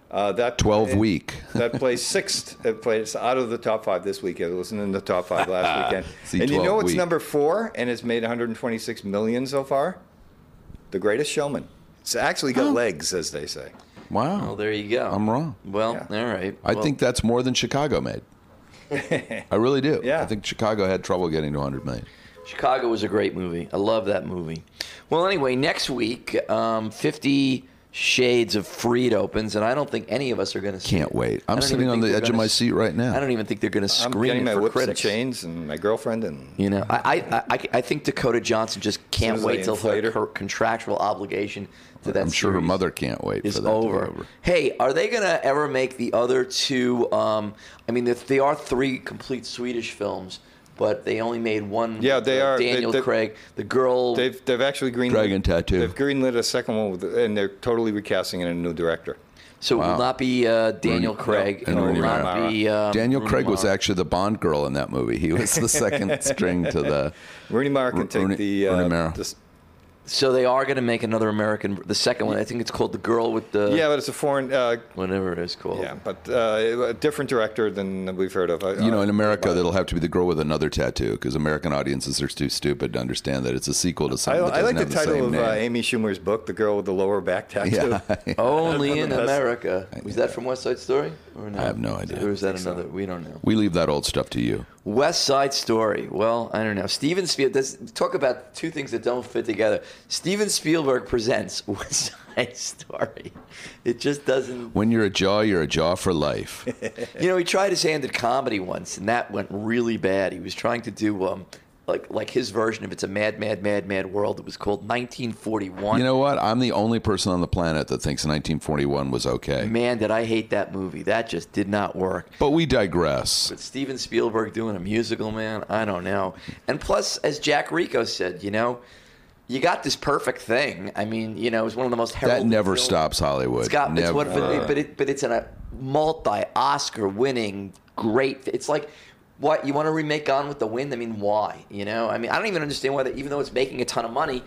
[SPEAKER 2] Uh, that
[SPEAKER 3] twelve week.
[SPEAKER 2] that plays sixth. It plays out of the top five this weekend. It wasn't in the top five last weekend.
[SPEAKER 3] See,
[SPEAKER 2] and you know
[SPEAKER 3] twelve
[SPEAKER 2] what's
[SPEAKER 3] week.
[SPEAKER 2] number four, and it's made one hundred twenty-six million so far? The Greatest Showman. It's actually got legs, as they say.
[SPEAKER 3] Wow.
[SPEAKER 1] Well, there you go.
[SPEAKER 3] I'm wrong.
[SPEAKER 1] Well,
[SPEAKER 2] Yeah.
[SPEAKER 1] all right.
[SPEAKER 3] I
[SPEAKER 1] Well,
[SPEAKER 3] think that's more than Chicago made. I really do.
[SPEAKER 2] Yeah.
[SPEAKER 3] I think Chicago had trouble getting to one hundred million.
[SPEAKER 1] Chicago was a great movie. I love that movie. Well, anyway, next week, um, Fifty Shades of Freed opens, and I don't think any of us are going to see
[SPEAKER 3] Can't
[SPEAKER 1] it.
[SPEAKER 3] wait.
[SPEAKER 1] I
[SPEAKER 3] I'm
[SPEAKER 1] don't
[SPEAKER 3] sitting
[SPEAKER 1] even
[SPEAKER 3] on
[SPEAKER 1] think
[SPEAKER 3] the
[SPEAKER 1] they're
[SPEAKER 3] edge of
[SPEAKER 1] gonna
[SPEAKER 3] my
[SPEAKER 1] s-
[SPEAKER 3] seat right now.
[SPEAKER 1] I don't even think they're going to
[SPEAKER 2] I'm
[SPEAKER 1] screen
[SPEAKER 2] getting
[SPEAKER 1] it
[SPEAKER 2] my
[SPEAKER 1] for
[SPEAKER 2] whips
[SPEAKER 1] critics.
[SPEAKER 2] and chains and my girlfriend and
[SPEAKER 1] You know, I, I, I, I think Dakota Johnson just can't
[SPEAKER 2] as I
[SPEAKER 1] wait till her,
[SPEAKER 2] inflate her.
[SPEAKER 1] her contractual obligation to that
[SPEAKER 3] I'm sure her
[SPEAKER 1] series
[SPEAKER 3] mother can't wait
[SPEAKER 1] is
[SPEAKER 3] for that
[SPEAKER 1] over.
[SPEAKER 3] to be over.
[SPEAKER 1] Hey, are they going to ever make the other two? Um, I mean, if they are three complete Swedish films, but they only made one.
[SPEAKER 2] Yeah, they
[SPEAKER 1] uh,
[SPEAKER 2] are. They-
[SPEAKER 1] Daniel
[SPEAKER 2] they-
[SPEAKER 1] Craig, the girl.
[SPEAKER 2] they've they've actually greenlit
[SPEAKER 3] Dragon Tattoo.
[SPEAKER 2] They've greenlit a second one, with, and they're totally recasting it in a new director.
[SPEAKER 1] So it
[SPEAKER 3] Wow.
[SPEAKER 1] will not be uh, Daniel
[SPEAKER 3] Rooney-
[SPEAKER 1] Craig.
[SPEAKER 3] no,
[SPEAKER 1] it will
[SPEAKER 3] Rooney
[SPEAKER 1] not
[SPEAKER 2] Mara.
[SPEAKER 1] be um,
[SPEAKER 3] Daniel
[SPEAKER 1] Rooney
[SPEAKER 3] Craig was
[SPEAKER 1] Mara.
[SPEAKER 3] actually the Bond girl in that movie. He was the second string to the.
[SPEAKER 2] Rooney Mara can take
[SPEAKER 3] Rooney-
[SPEAKER 2] the,
[SPEAKER 3] Rooney
[SPEAKER 2] uh,
[SPEAKER 3] Mara.
[SPEAKER 2] this-
[SPEAKER 1] So they are going to make another American. The second one, I think it's called The Girl with the
[SPEAKER 2] yeah, but it's a foreign. Uh,
[SPEAKER 1] whatever it is called.
[SPEAKER 2] yeah, but uh, a different director than we've heard of.
[SPEAKER 3] You know, in America,
[SPEAKER 2] uh,
[SPEAKER 3] that'll have to be the girl with another tattoo because American audiences are too stupid to understand that it's a sequel to
[SPEAKER 2] I,
[SPEAKER 3] something that
[SPEAKER 2] I
[SPEAKER 3] doesn't
[SPEAKER 2] like the
[SPEAKER 3] have
[SPEAKER 2] title
[SPEAKER 3] same
[SPEAKER 2] of
[SPEAKER 3] name.
[SPEAKER 2] uh, Amy Schumer's book, "The Girl with the Lower Back Tattoo."
[SPEAKER 3] Yeah.
[SPEAKER 1] Only in
[SPEAKER 2] That's-
[SPEAKER 1] America. Was that from West Side Story? Or no?
[SPEAKER 3] I have no idea.
[SPEAKER 1] Or is that
[SPEAKER 2] I think so.
[SPEAKER 1] another? We don't know.
[SPEAKER 3] We leave that old stuff to you.
[SPEAKER 1] West Side Story. Well, I don't know. Steven Spielberg. Does, talk about two things that don't fit together. Steven Spielberg presents West Side Story. It just doesn't.
[SPEAKER 3] When you're a jaw, you're a jaw for life.
[SPEAKER 1] You know, he tried his hand at comedy once, and that went really bad. He was trying to do um, like like his version of "It's a Mad, Mad, Mad, Mad World." It was called nineteen forty-one.
[SPEAKER 3] You know what? I'm the only person on the planet that thinks nineteen forty-one was okay.
[SPEAKER 1] Man, did I hate that movie. That just did not work.
[SPEAKER 3] But we digress.
[SPEAKER 1] But Steven Spielberg doing a musical, man, I don't know. And plus, as Jack Rico said, you know, you got this perfect thing. I mean, you know, it was one of the most
[SPEAKER 3] That
[SPEAKER 1] heralded
[SPEAKER 3] never
[SPEAKER 1] films.
[SPEAKER 3] stops Hollywood.
[SPEAKER 1] It's got, it's
[SPEAKER 3] never.
[SPEAKER 1] what, but, but, it, but it's a multi-Oscar winning great. It's like, what, you want to remake Gone with the Wind? I mean, why? You know, I mean, I don't even understand why. That, even though it's making a ton of money,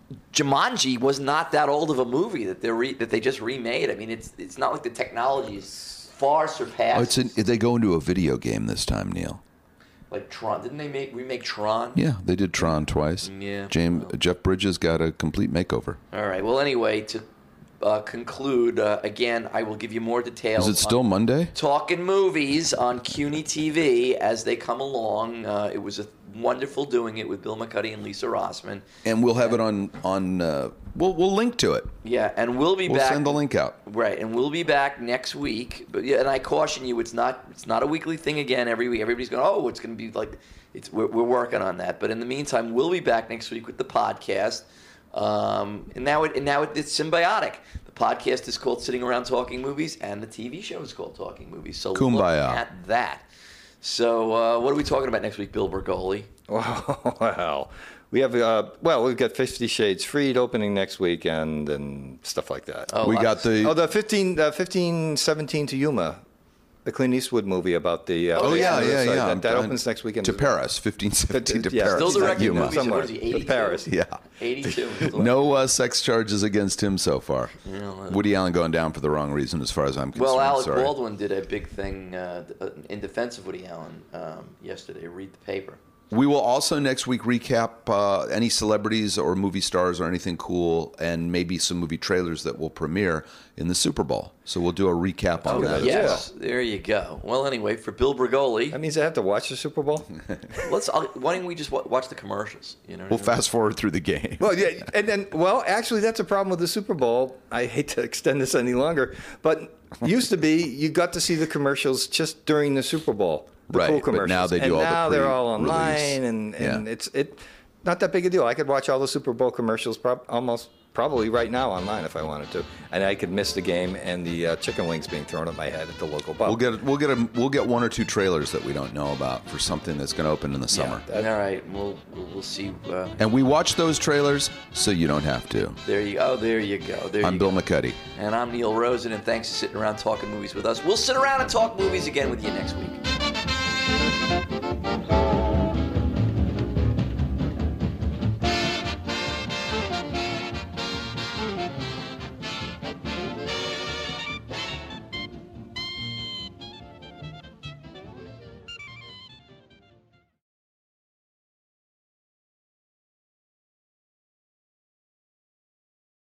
[SPEAKER 1] Jumanji was not that old of a movie that they re, that they just remade. I mean, it's it's not like the technology is far surpassed.
[SPEAKER 3] Oh, it's an, they go into a video game this time, Neil.
[SPEAKER 1] Like Tron, didn't they make remake Tron?
[SPEAKER 3] Yeah, they did Tron twice.
[SPEAKER 1] Yeah.
[SPEAKER 3] James Jeff Bridges got a complete makeover.
[SPEAKER 1] All right. Well, anyway, to uh, conclude, uh, again, I will give you more details.
[SPEAKER 3] Is it still
[SPEAKER 1] on
[SPEAKER 3] Monday?
[SPEAKER 1] Talking movies on C U N Y T V as they come along. Uh, it was a wonderful doing it with Bill McCuddy and Lisa Rossman.
[SPEAKER 3] And we'll have it on on. Uh, we'll we'll link to it.
[SPEAKER 1] Yeah, and we'll be
[SPEAKER 3] We'll
[SPEAKER 1] back.
[SPEAKER 3] send the link out.
[SPEAKER 1] Right, and we'll be back next week. But yeah, and I caution you, it's not it's not a weekly thing again every week. Everybody's going, oh, it's going to be like it's we're, we're working on that. But in the meantime, we'll be back next week with the podcast. Um, and now it and now it, it's symbiotic. The podcast is called Sitting Around Talking Movies, and the T V show is called Talking Movies. So look
[SPEAKER 3] Kumbaya.
[SPEAKER 1] at that. So uh, what are we talking about next week, Bill Bergoli?
[SPEAKER 2] Well, we have uh, well, we've got Fifty Shades Freed opening next weekend and stuff like that.
[SPEAKER 1] Oh,
[SPEAKER 3] we
[SPEAKER 1] lots
[SPEAKER 3] got
[SPEAKER 1] of-
[SPEAKER 3] the.
[SPEAKER 2] Oh, the fifteen, uh, fifteen seventeen to Yuma, the Clint Eastwood movie about the. Uh,
[SPEAKER 3] Oh yeah, yeah,
[SPEAKER 2] sorry,
[SPEAKER 3] yeah.
[SPEAKER 2] That, that
[SPEAKER 3] I'm-
[SPEAKER 2] opens next weekend
[SPEAKER 3] to
[SPEAKER 2] as well.
[SPEAKER 3] Paris, fifteen seventeen to
[SPEAKER 2] Yeah,
[SPEAKER 3] Paris.
[SPEAKER 1] Still
[SPEAKER 2] It's not
[SPEAKER 1] directing
[SPEAKER 3] Yuma.
[SPEAKER 1] movies.
[SPEAKER 2] somewhere.
[SPEAKER 1] What is he,
[SPEAKER 2] To
[SPEAKER 1] eighty-two?
[SPEAKER 2] Paris.
[SPEAKER 3] Yeah.
[SPEAKER 1] eighty-two.
[SPEAKER 3] No uh, sex charges against him so far.
[SPEAKER 1] well,
[SPEAKER 3] Woody Allen going down for the wrong reason, as far as I'm concerned.
[SPEAKER 1] Well, Alec
[SPEAKER 3] Sorry.
[SPEAKER 1] Baldwin did a big thing uh, in defense of Woody Allen um, yesterday. Read the paper.
[SPEAKER 3] We will also next week recap uh, any celebrities or movie stars or anything cool, and maybe some movie trailers that will premiere in the Super Bowl. So we'll do a recap on that. as
[SPEAKER 1] Yes, there you go. Well, anyway, for Bill Bergoli,
[SPEAKER 2] That means I have to watch the Super Bowl.
[SPEAKER 1] let's. I'll, why don't we just wa- watch the commercials? You know. what
[SPEAKER 3] We'll
[SPEAKER 1] I mean?
[SPEAKER 3] fast forward through the game.
[SPEAKER 2] Well, yeah, and then, well, actually, that's a problem with the Super Bowl. I hate to extend this any longer, but used to be you got to see the commercials just during the Super Bowl, the
[SPEAKER 3] Right,
[SPEAKER 2] cool
[SPEAKER 3] but
[SPEAKER 2] commercials.
[SPEAKER 3] now they do
[SPEAKER 2] and
[SPEAKER 3] all the
[SPEAKER 2] now they're all
[SPEAKER 3] pre-release.
[SPEAKER 2] online, and, and
[SPEAKER 3] Yeah.
[SPEAKER 2] it's it not that big a deal. I could watch all the Super Bowl commercials prob- almost probably right now online if I wanted to, and I could miss the game and the uh, chicken wings being thrown at my head at the local pub.
[SPEAKER 3] We'll get we'll get a, we'll get one or two trailers that we don't know about for something that's going to open in the summer.
[SPEAKER 2] that-
[SPEAKER 1] All right, we'll we'll, we'll see. Uh,
[SPEAKER 3] And we watch those trailers so you don't have to.
[SPEAKER 1] there you go. There you go. There
[SPEAKER 3] I'm
[SPEAKER 1] you
[SPEAKER 3] Bill
[SPEAKER 1] go.
[SPEAKER 3] McCuddy.
[SPEAKER 1] And I'm Neil Rosen, and thanks for sitting around talking movies with us. We'll sit around and talk movies again with you next week.